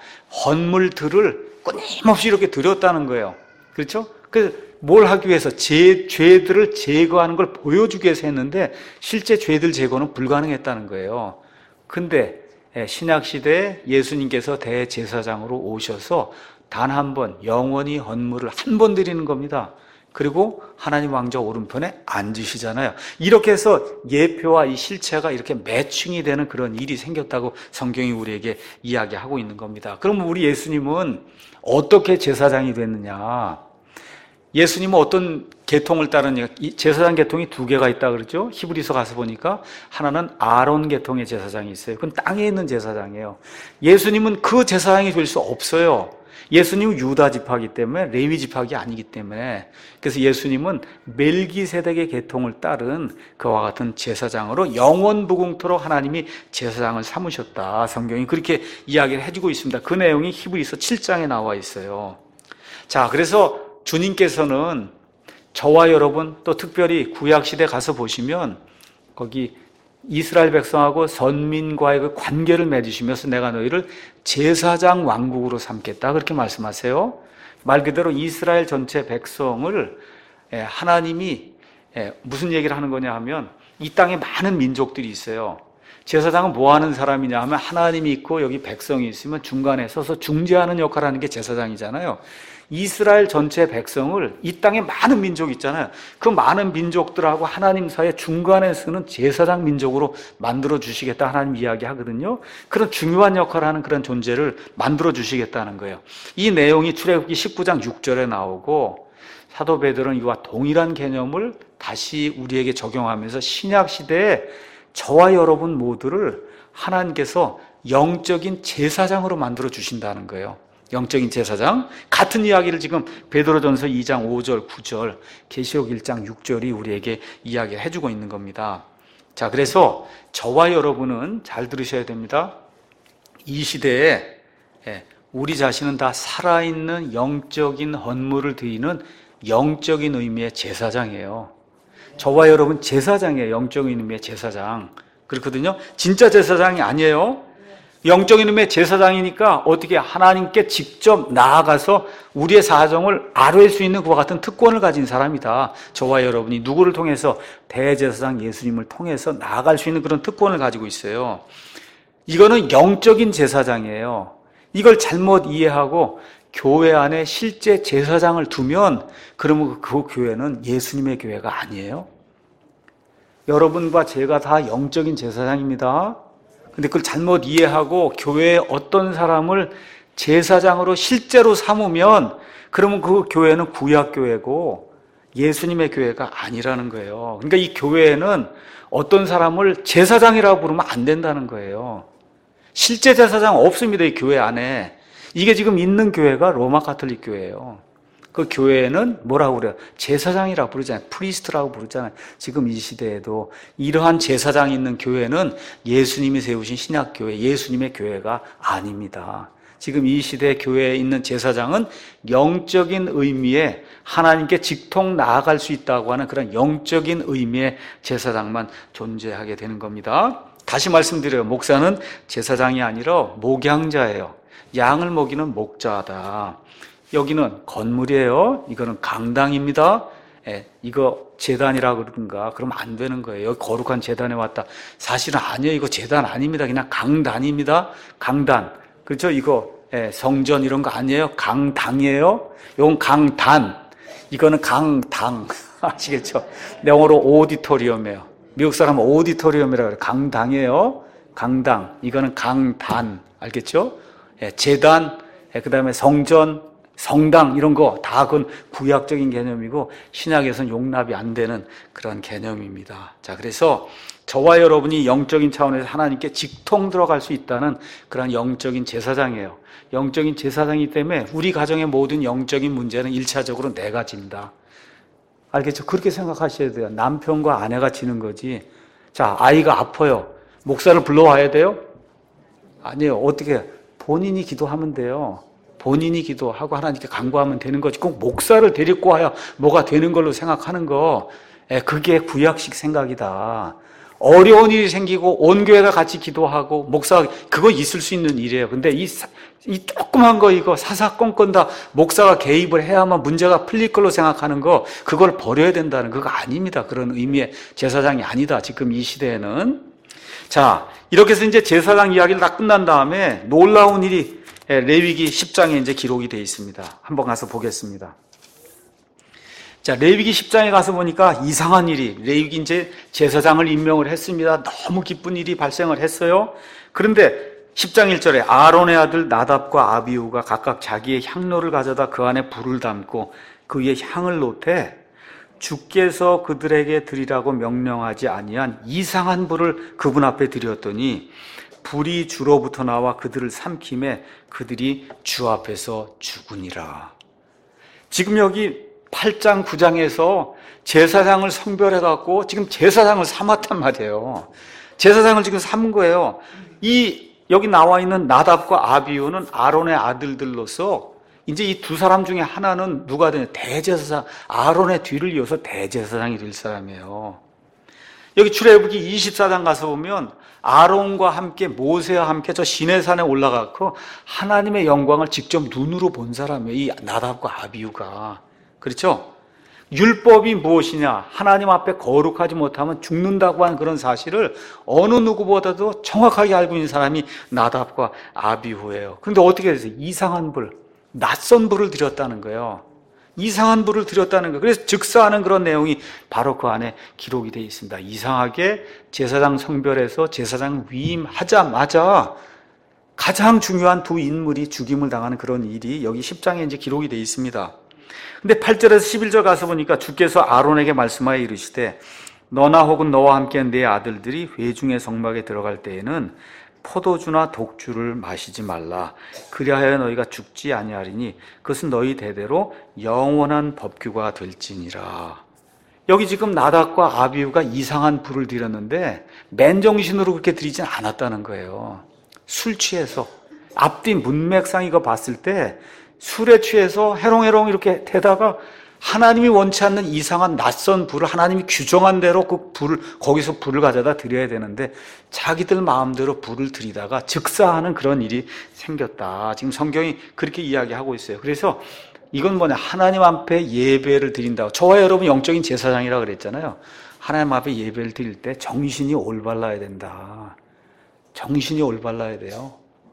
헌물들을 끊임없이 이렇게 드렸다는 거예요. 그렇죠? 그래서 뭘 하기 위해서? 제, 죄들을 제거하는 걸 보여주기 위해서 했는데 실제 죄들 제거는 불가능했다는 거예요. 근데 신약시대에 예수님께서 대제사장으로 오셔서 단 한 번 영원히 헌물을 한 번 드리는 겁니다. 그리고 하나님 왕좌 오른편에 앉으시잖아요. 이렇게 해서 예표와 이 실체가 이렇게 매칭이 되는 그런 일이 생겼다고 성경이 우리에게 이야기하고 있는 겁니다. 그럼 우리 예수님은 어떻게 제사장이 됐느냐? 예수님은 어떤 계통을 따르느냐? 제사장 계통이 두 개가 있다 그러죠? 히브리서 가서 보니까 하나는 아론 계통의 제사장이 있어요. 그건 땅에 있는 제사장이에요. 예수님은 그 제사장이 될 수 없어요. 예수님은 유다 지파이기 때문에, 레위 지파가 아니기 때문에. 그래서 예수님은 멜기세덱의 계통을 따른 그와 같은 제사장으로 영원무궁토록 하나님이 제사장을 삼으셨다. 성경이 그렇게 이야기를 해주고 있습니다. 그 내용이 히브리서 칠 장에 나와 있어요. 자, 그래서 주님께서는 저와 여러분, 또 특별히 구약시대 가서 보시면 거기 이스라엘 백성하고 선민과의 그 관계를 맺으시면서 내가 너희를 제사장 왕국으로 삼겠다, 그렇게 말씀하세요. 말 그대로 이스라엘 전체 백성을 하나님이 무슨 얘기를 하는 거냐 하면, 이 땅에 많은 민족들이 있어요. 제사장은 뭐 하는 사람이냐 하면 하나님이 있고 여기 백성이 있으면 중간에 서서 중재하는 역할을 하는 게 제사장이잖아요. 이스라엘 전체 백성을, 이 땅에 많은 민족이 있잖아요. 그 많은 민족들하고 하나님 사이에 중간에 서는 제사장 민족으로 만들어 주시겠다 하나님 이야기하거든요. 그런 중요한 역할을 하는 그런 존재를 만들어 주시겠다는 거예요. 이 내용이 출애굽기 십구 장 육 절에 나오고, 사도 베드로는 이와 동일한 개념을 다시 우리에게 적용하면서 신약 시대에 저와 여러분 모두를 하나님께서 영적인 제사장으로 만들어 주신다는 거예요. 영적인 제사장. 같은 이야기를 지금 베드로전서 이 장 오 절 구 절, 계시록 일 장 육 절이 우리에게 이야기를 해주고 있는 겁니다. 자, 그래서 저와 여러분은 잘 들으셔야 됩니다. 이 시대에 우리 자신은 다 살아있는 영적인 헌물을 드리는 영적인 의미의 제사장이에요. 저와 여러분 제사장이에요. 영적인 의미의 제사장. 그렇거든요. 진짜 제사장이 아니에요. 영적인 의미의 제사장이니까 어떻게 하나님께 직접 나아가서 우리의 사정을 아뢰 수 있는 그와 같은 특권을 가진 사람이다. 저와 여러분이 누구를 통해서? 대제사장 예수님을 통해서 나아갈 수 있는 그런 특권을 가지고 있어요. 이거는 영적인 제사장이에요. 이걸 잘못 이해하고 교회 안에 실제 제사장을 두면, 그러면 그 교회는 예수님의 교회가 아니에요. 여러분과 제가 다 영적인 제사장입니다. 근데 그걸 잘못 이해하고 교회에 어떤 사람을 제사장으로 실제로 삼으면, 그러면 그 교회는 구약교회고 예수님의 교회가 아니라는 거예요. 그러니까 이 교회에는 어떤 사람을 제사장이라고 부르면 안 된다는 거예요. 실제 제사장 없습니다, 이 교회 안에. 이게 지금 있는 교회가 로마 가톨릭 교회예요. 그 교회는 뭐라고 그래요? 제사장이라고 부르잖아요. 프리스트라고 부르잖아요. 지금 이 시대에도 이러한 제사장이 있는 교회는 예수님이 세우신 신약교회, 예수님의 교회가 아닙니다. 지금 이 시대 교회에 있는 제사장은 영적인 의미의 하나님께 직통 나아갈 수 있다고 하는 그런 영적인 의미의 제사장만 존재하게 되는 겁니다. 다시 말씀드려요. 목사는 제사장이 아니라 목양자예요. 양을 먹이는 목자다. 여기는 건물이에요. 이거는 강당입니다. 예, 이거 제단이라고 그러든가 그러면 안 되는 거예요. 여기 거룩한 제단에 왔다. 사실은 아니에요. 이거 제단 아닙니다. 그냥 강단입니다. 강단. 그렇죠? 이거 예, 성전 이런 거 아니에요. 강당이에요. 이건 강단. 이거는 강당. 아시겠죠? 영어로 오디토리엄이에요. 미국 사람은 오디토리엄이라고 해요. 강당이에요. 강당. 이거는 강단. 알겠죠? 예, 제단, 예, 그 다음에 성전, 성당 이런 거 다 그건 구약적인 개념이고 신약에서는 용납이 안 되는 그런 개념입니다. 자, 그래서 저와 여러분이 영적인 차원에서 하나님께 직통 들어갈 수 있다는 그런 영적인 제사장이에요. 영적인 제사장이기 때문에 우리 가정의 모든 영적인 문제는 일차적으로 내가 진다. 알겠죠? 그렇게 생각하셔야 돼요. 남편과 아내가 지는 거지. 자, 아이가 아파요. 목사를 불러와야 돼요? 아니에요. 어떻게 본인이 기도하면 돼요. 본인이 기도하고 하나님께 간구하면 되는 거지. 꼭 목사를 데리고 와야 뭐가 되는 걸로 생각하는 거, 그게 구약식 생각이다. 어려운 일이 생기고 온 교회가 같이 기도하고 목사, 그거 있을 수 있는 일이에요. 근데 이, 이 조그만 거 이거 사사건건 다 목사가 개입을 해야만 문제가 풀릴 걸로 생각하는 거, 그걸 버려야 된다는 그거 아닙니다. 그런 의미의 제사장이 아니다. 지금 이 시대에는. 자, 이렇게 해서 이제 제사장 이야기를 다 끝난 다음에 놀라운 일이 레위기 십 장에 이제 기록이 되어 있습니다. 한번 가서 보겠습니다. 자, 레위기 십 장에 가서 보니까 이상한 일이, 레위기 이제 제사장을 임명을 했습니다. 너무 기쁜 일이 발생을 했어요. 그런데 십 장 일 절에 아론의 아들 나답과 아비후가 각각 자기의 향로를 가져다 그 안에 불을 담고 그 위에 향을 놓되 주께서 그들에게 드리라고 명령하지 아니한 이상한 불을 그분 앞에 드렸더니 불이 주로부터 나와 그들을 삼킴에 그들이 주 앞에서 죽으니라. 지금 여기 팔 장 구 장에서 제사장을 성별해갖고 지금 제사장을 삼았단 말이에요. 제사장을 지금 삼은 거예요. 이 여기 나와 있는 나답과 아비후는 아론의 아들들로서 이제 이 두 사람 중에 하나는 누가 되냐? 대제사장. 아론의 뒤를 이어서 대제사장이 될 사람이에요. 여기 출애굽기 이십사 장 가서 보면 아론과 함께 모세와 함께 저 시내산에 올라가고 하나님의 영광을 직접 눈으로 본 사람이에요. 이 나답과 아비후가. 그렇죠? 율법이 무엇이냐? 하나님 앞에 거룩하지 못하면 죽는다고 하는 그런 사실을 어느 누구보다도 정확하게 알고 있는 사람이 나답과 아비후예요. 그런데 어떻게 됐어요? 이상한 불, 낯선 불을 드렸다는 거예요. 이상한 불을 드렸다는 거예요. 그래서 즉사하는 그런 내용이 바로 그 안에 기록이 되어 있습니다. 이상하게 제사장 성별에서 제사장 위임하자마자 가장 중요한 두 인물이 죽임을 당하는 그런 일이 여기 십 장에 이제 기록이 되어 있습니다. 근데 팔 절에서 십일 절 가서 보니까 주께서 아론에게 말씀하여 이르시되 너나 혹은 너와 함께한 네 아들들이 회중의 성막에 들어갈 때에는 포도주나 독주를 마시지 말라. 그리하여 너희가 죽지 아니하리니 그것은 너희 대대로 영원한 법규가 될지니라. 여기 지금 나답과 아비후가 이상한 불을 드렸는데 맨정신으로 그렇게 드리진 않았다는 거예요. 술 취해서 앞뒤 문맥상 이거 봤을 때 술에 취해서 해롱해롱 이렇게 대다가 하나님이 원치 않는 이상한 낯선 불을 하나님이 규정한 대로 그 불을 거기서 불을 가져다 드려야 되는데 자기들 마음대로 불을 들이다가 즉사하는 그런 일이 생겼다. 지금 성경이 그렇게 이야기하고 있어요. 그래서 이건 뭐냐? 하나님 앞에 예배를 드린다고. 저와 여러분 영적인 제사장이라고 그랬잖아요. 하나님 앞에 예배를 드릴 때 정신이 올바라야 된다. 정신이 올바라야 돼요.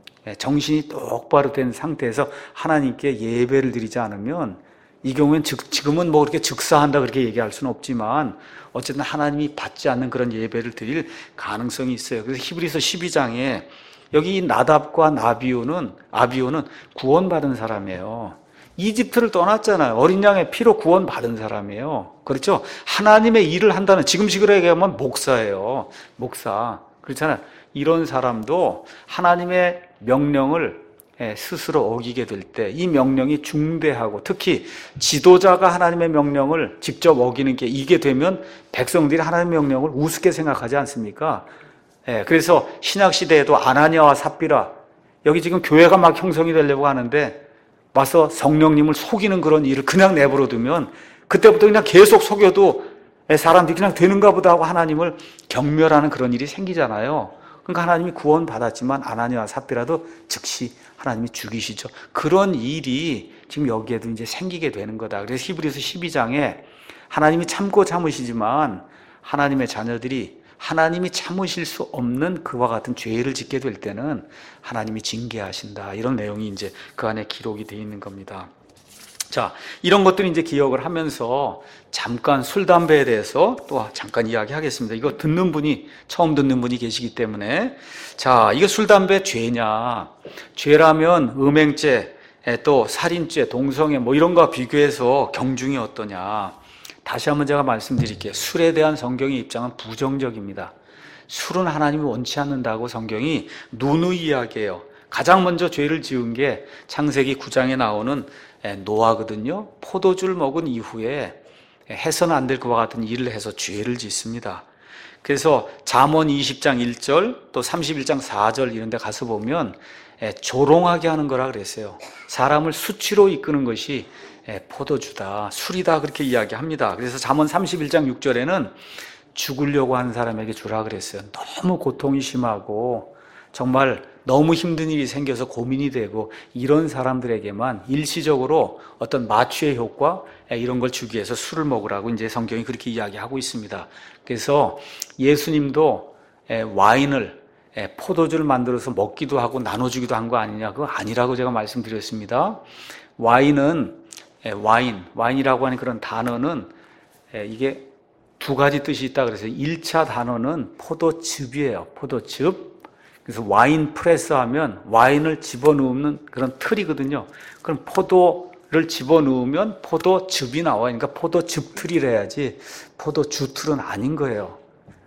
정신이 똑바로 된 상태에서 하나님께 예배를 드리지 않으면 이 경우엔 즉, 지금은 뭐 그렇게 즉사한다 그렇게 얘기할 수는 없지만 어쨌든 하나님이 받지 않는 그런 예배를 드릴 가능성이 있어요. 그래서 히브리서 십이 장에 여기 나답과 아비후는 아비후는 구원받은 사람이에요. 이집트를 떠났잖아요. 어린 양의 피로 구원 받은 사람이에요. 그렇죠? 하나님의 일을 한다는, 지금식으로 얘기하면 목사예요. 목사. 그렇잖아요. 이런 사람도 하나님의 명령을 스스로 어기게 될 때 이 명령이 중대하고, 특히 지도자가 하나님의 명령을 직접 어기는 게, 이게 되면 백성들이 하나님의 명령을 우습게 생각하지 않습니까? 그래서 신약시대에도 아나니아와 삽비라, 여기 지금 교회가 막 형성이 되려고 하는데 와서 성령님을 속이는 그런 일을 그냥 내버려 두면 그때부터 그냥 계속 속여도 사람들이 그냥 되는가 보다 하고 하나님을 경멸하는 그런 일이 생기잖아요. 그러니까 하나님이 구원 받았지만 아나니아와 삽비라도 즉시 하나님이 죽이시죠. 그런 일이 지금 여기에도 이제 생기게 되는 거다. 그래서 히브리서 십이 장에 하나님이 참고 참으시지만 하나님의 자녀들이 하나님이 참으실 수 없는 그와 같은 죄를 짓게 될 때는 하나님이 징계하신다. 이런 내용이 이제 그 안에 기록이 되어 있는 겁니다. 자, 이런 것들을 이제 기억을 하면서 잠깐 술, 담배에 대해서 또 잠깐 이야기하겠습니다. 이거 듣는 분이, 처음 듣는 분이 계시기 때문에. 자, 이거 술, 담배 죄냐? 죄라면 음행죄, 또 살인죄, 동성애 뭐 이런 거와 비교해서 경중이 어떠냐? 다시 한번 제가 말씀드릴게요. 술에 대한 성경의 입장은 부정적입니다. 술은 하나님이 원치 않는다고 성경이 누누이 이야기해요. 가장 먼저 죄를 지은 게 창세기 구 장에 나오는 노아거든요. 포도주를 먹은 이후에 해서는 안 될 것과 같은 일을 해서 죄를 짓습니다. 그래서 잠언 이십 장 일 절 또 삼십일 장 사 절 이런 데 가서 보면 조롱하게 하는 거라 그랬어요. 사람을 수치로 이끄는 것이 포도주다, 술이다, 그렇게 이야기합니다. 그래서 잠언 삼십일 장 육 절에는 죽으려고 하는 사람에게 주라 그랬어요. 너무 고통이 심하고 정말 너무 힘든 일이 생겨서 고민이 되고 이런 사람들에게만 일시적으로 어떤 마취의 효과 이런 걸 주기 위해서 술을 먹으라고 이제 성경이 그렇게 이야기하고 있습니다. 그래서 예수님도 와인을, 포도주를 만들어서 먹기도 하고 나눠주기도 한 거 아니냐? 그거 아니라고 제가 말씀드렸습니다. 와인은, 와인, 와인이라고 하는 그런 단어는 이게 두 가지 뜻이 있다 그래서 일 차 단어는 포도즙이에요. 포도즙. 그래서 와인 프레스 하면 와인을 집어넣는 그런 틀이거든요. 그럼 포도를 집어넣으면 포도즙이 나와요. 그러니까 포도즙 틀이라 해야지 포도주 틀은 아닌 거예요.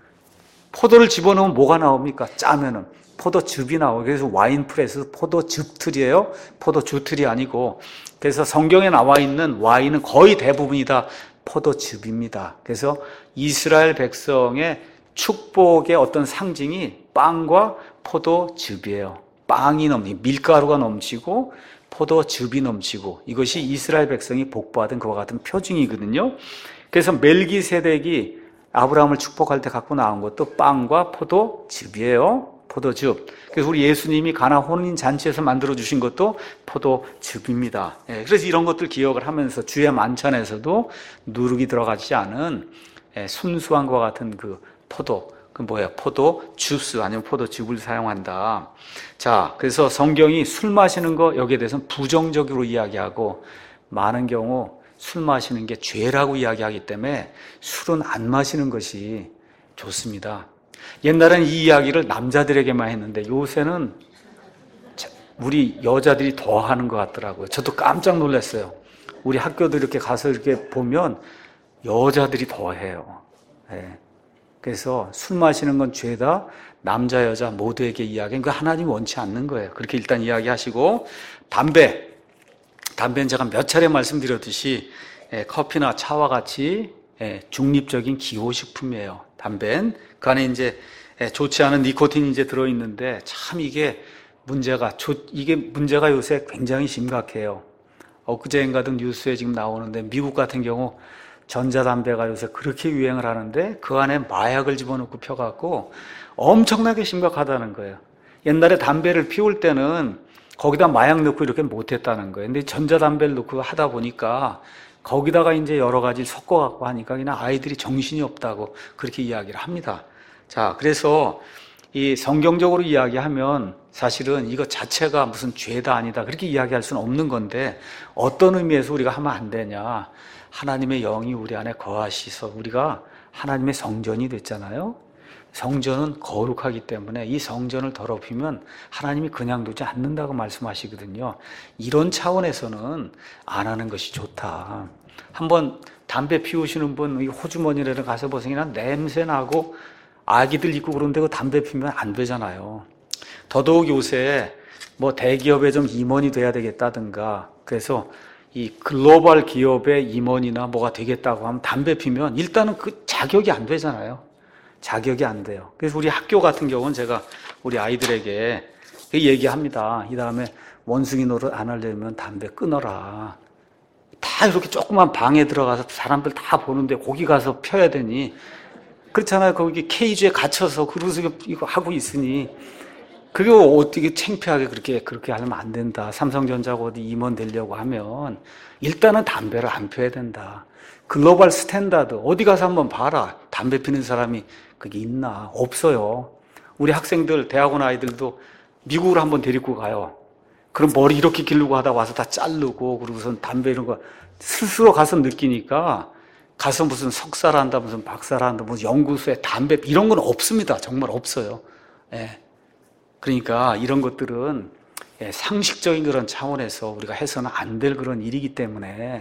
포도를 집어넣으면 뭐가 나옵니까? 짜면은 포도즙이 나와요. 그래서 와인 프레스 포도즙 틀이에요. 포도주 틀이 아니고. 그래서 성경에 나와 있는 와인은 거의 대부분이 다 포도즙입니다. 그래서 이스라엘 백성의 축복의 어떤 상징이 빵과 포도즙이에요. 빵이 넘치고 밀가루가 넘치고 포도즙이 넘치고 이것이 이스라엘 백성이 복받은 그와 같은 표징이거든요. 그래서 멜기세덱이 아브라함을 축복할 때 갖고 나온 것도 빵과 포도즙이에요. 포도즙. 그래서 우리 예수님이 가나 혼인 잔치에서 만들어 주신 것도 포도즙입니다. 그래서 이런 것들 기억을 하면서 주의 만찬에서도 누룩이 들어가지 않은 순수한 것과 같은 그 포도, 그 뭐야, 포도 주스 아니면 포도즙을 사용한다. 자, 그래서 성경이 술 마시는 거 여기에 대해서는 부정적으로 이야기하고 많은 경우 술 마시는 게 죄라고 이야기하기 때문에 술은 안 마시는 것이 좋습니다. 옛날에는 이 이야기를 남자들에게만 했는데 요새는 우리 여자들이 더 하는 것 같더라고요. 저도 깜짝 놀랐어요. 우리 학교도 이렇게 가서 이렇게 보면 여자들이 더 해요. 네. 그래서 술 마시는 건 죄다. 남자 여자 모두에게 이야기하는 거 하나님이 원치 않는 거예요. 그렇게 일단 이야기하시고, 담배 담배는 제가 몇 차례 말씀드렸듯이 커피나 차와 같이 중립적인 기호식품이에요. 담배는 그 안에 이제 좋지 않은 니코틴이 이제 들어있는데 참 이게 문제가 이게 문제가 요새 굉장히 심각해요. 엊그제인가든 뉴스에 지금 나오는데 미국 같은 경우 전자담배가 요새 그렇게 유행을 하는데 그 안에 마약을 집어넣고 펴갖고 엄청나게 심각하다는 거예요. 옛날에 담배를 피울 때는 거기다 마약 넣고 이렇게 못했다는 거예요. 근데 전자담배를 넣고 하다 보니까 거기다가 이제 여러 가지 섞어갖고 하니까 그냥 아이들이 정신이 없다고 그렇게 이야기를 합니다. 자, 그래서 이 성경적으로 이야기하면 사실은 이거 자체가 무슨 죄다 아니다 그렇게 이야기할 수는 없는 건데 어떤 의미에서 우리가 하면 안 되냐. 하나님의 영이 우리 안에 거하시서 우리가 하나님의 성전이 됐잖아요. 성전은 거룩하기 때문에 이 성전을 더럽히면 하나님이 그냥 두지 않는다고 말씀하시거든요. 이런 차원에서는 안 하는 것이 좋다. 한번 담배 피우시는 분, 호주머니라는 가서 보세요. 냄새 나고 아기들 있고 그런데 그 담배 피우면 안 되잖아요. 더더욱 요새 뭐 대기업에 좀 임원이 돼야 되겠다든가, 그래서 이 글로벌 기업의 임원이나 뭐가 되겠다고 하면 담배 피면 일단은 그 자격이 안 되잖아요. 자격이 안 돼요. 그래서 우리 학교 같은 경우는 제가 우리 아이들에게 얘기합니다. 이 다음에 원숭이 노릇 안 하려면 담배 끊어라. 다 이렇게 조그만 방에 들어가서 사람들 다 보는데 거기 가서 펴야 되니, 그렇잖아요. 거기 케이지에 갇혀서 그러서 이거 하고 있으니 그게 어떻게 창피하게 그렇게 그렇게 하면 안 된다. 삼성전자고 어디 임원 되려고 하면 일단은 담배를 안 펴야 된다. 글로벌 스탠다드 어디 가서 한번 봐라. 담배 피는 사람이 그게 있나? 없어요. 우리 학생들, 대학원 아이들도 미국으로 한번 데리고 가요. 그럼 머리 이렇게 기르고 하다 와서 다 자르고, 그러고선 담배 이런 거 스스로 가서 느끼니까, 가서 무슨 석사를 한다, 무슨 박사를 한다, 무슨 연구소에 담배, 이런 건 없습니다. 정말 없어요. 예. 그러니까 이런 것들은 상식적인 그런 차원에서 우리가 해서는 안 될 그런 일이기 때문에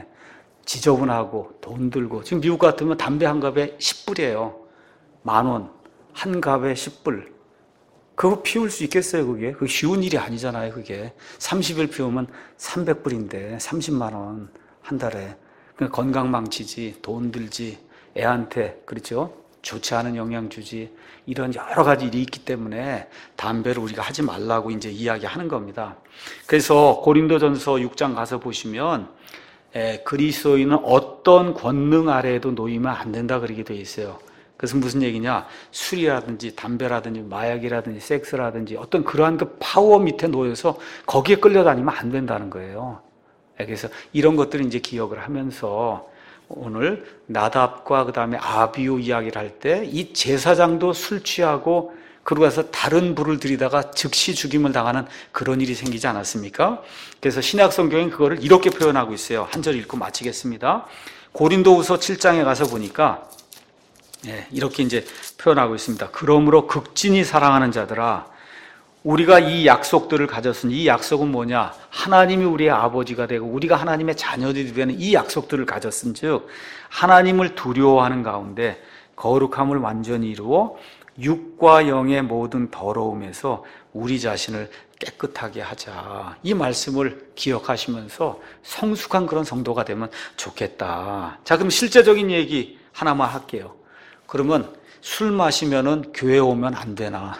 지저분하고 돈 들고, 지금 미국 같으면 담배 한 갑에 십 불이에요. 만 원. 한 갑에 십 불. 그거 피울 수 있겠어요, 그게? 그게 쉬운 일이 아니잖아요, 그게. 삼십 일 피우면 삼백 불인데, 삼십만 원 한 달에. 그러니까 건강 망치지, 돈 들지, 애한테, 그렇죠? 좋지 않은 영향 주지, 이런 여러 가지 일이 있기 때문에 담배를 우리가 하지 말라고 이제 이야기하는 겁니다. 그래서 고린도전서 육 장 가서 보시면, 에, 그리스도인은 어떤 권능 아래에도 놓이면 안 된다 그렇게 되어 있어요. 그래서 무슨 얘기냐? 술이라든지 담배라든지 마약이라든지 섹스라든지 어떤 그러한 그 파워 밑에 놓여서 거기에 끌려다니면 안 된다는 거예요. 그래서 이런 것들을 이제 기억을 하면서 오늘 나답과 그 다음에 아비후 이야기를 할 때 이 제사장도 술 취하고 그러고 나서 다른 불을 들이다가 즉시 죽임을 당하는 그런 일이 생기지 않았습니까? 그래서 신약 성경은 그거를 이렇게 표현하고 있어요. 한 절 읽고 마치겠습니다. 고린도후서 칠 장에 가서 보니까 예, 이렇게 이제 표현하고 있습니다. 그러므로 극진히 사랑하는 자들아, 우리가 이 약속들을 가졌으니, 이 약속은 뭐냐? 하나님이 우리의 아버지가 되고 우리가 하나님의 자녀들이 되는 이 약속들을 가졌은즉 하나님을 두려워하는 가운데 거룩함을 완전히 이루어 육과 영의 모든 더러움에서 우리 자신을 깨끗하게 하자. 이 말씀을 기억하시면서 성숙한 그런 성도가 되면 좋겠다. 자, 그럼 실제적인 얘기 하나만 할게요. 그러면 술 마시면은 교회 오면 안 되나?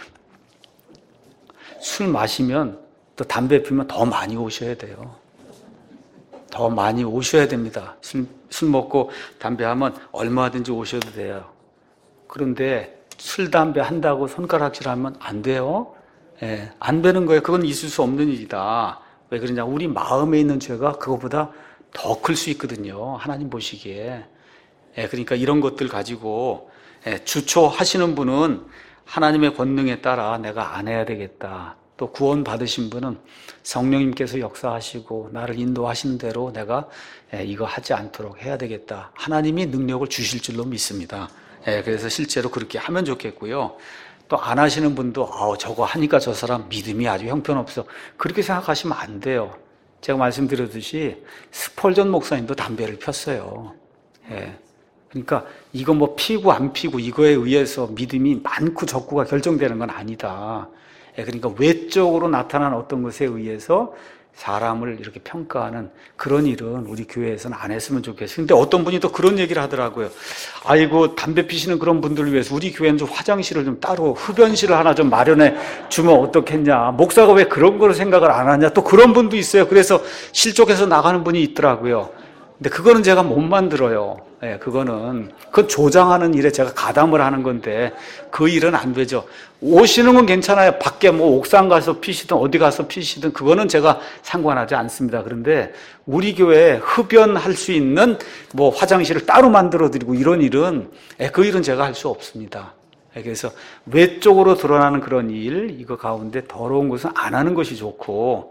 술 마시면 또 담배 피우면 더 많이 오셔야 돼요. 더 많이 오셔야 됩니다. 술, 술 먹고 담배 하면 얼마든지 오셔도 돼요. 그런데 술, 담배 한다고 손가락질 하면 안 돼요. 예, 안 되는 거예요. 그건 있을 수 없는 일이다. 왜 그러냐? 우리 마음에 있는 죄가 그거보다 더 클 수 있거든요. 하나님 보시기에. 예, 그러니까 이런 것들 가지고 예, 주초하시는 분은 하나님의 권능에 따라 내가 안 해야 되겠다. 또 구원 받으신 분은 성령님께서 역사하시고 나를 인도하신 대로 내가 예, 이거 하지 않도록 해야 되겠다. 하나님이 능력을 주실 줄로 믿습니다. 예, 그래서 실제로 그렇게 하면 좋겠고요. 또 안 하시는 분도 아, 저거 하니까 저 사람 믿음이 아주 형편없어. 그렇게 생각하시면 안 돼요. 제가 말씀드렸듯이 스펄전 목사님도 담배를 폈어요. 예. 그러니까 이거 뭐 피고 안 피고 이거에 의해서 믿음이 많고 적고가 결정되는 건 아니다. 그러니까 외적으로 나타난 어떤 것에 의해서 사람을 이렇게 평가하는 그런 일은 우리 교회에서는 안 했으면 좋겠어요. 근데 어떤 분이 또 그런 얘기를 하더라고요. 아이고, 담배 피시는 그런 분들을 위해서 우리 교회는 좀 화장실을 좀 따로 흡연실을 하나 좀 마련해 주면 어떻겠냐. 목사가 왜 그런 걸 생각을 안 하냐. 또 그런 분도 있어요. 그래서 실족해서 나가는 분이 있더라고요. 근데 그거는 제가 못 만들어요. 예, 그거는 그 조장하는 일에 제가 가담을 하는 건데 그 일은 안 되죠. 오시는 건 괜찮아요. 밖에 뭐 옥상 가서 피시든 어디 가서 피시든 그거는 제가 상관하지 않습니다. 그런데 우리 교회에 흡연할 수 있는 뭐 화장실을 따로 만들어 드리고 이런 일은 예, 그 일은 제가 할 수 없습니다. 예, 그래서 외적으로 드러나는 그런 일, 이거 가운데 더러운 것은 안 하는 것이 좋고,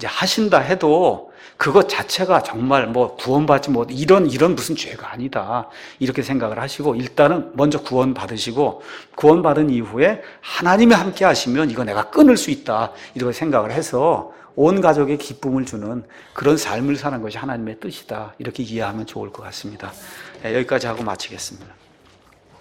이제 하신다 해도 그것 자체가 정말 뭐 구원받지 못 이런 이런 무슨 죄가 아니다 이렇게 생각을 하시고 일단은 먼저 구원 받으시고 구원 받은 이후에 하나님이 함께 하시면 이거 내가 끊을 수 있다 이렇게 생각을 해서 온 가족에 기쁨을 주는 그런 삶을 사는 것이 하나님의 뜻이다 이렇게 이해하면 좋을 것 같습니다. 네, 여기까지 하고 마치겠습니다.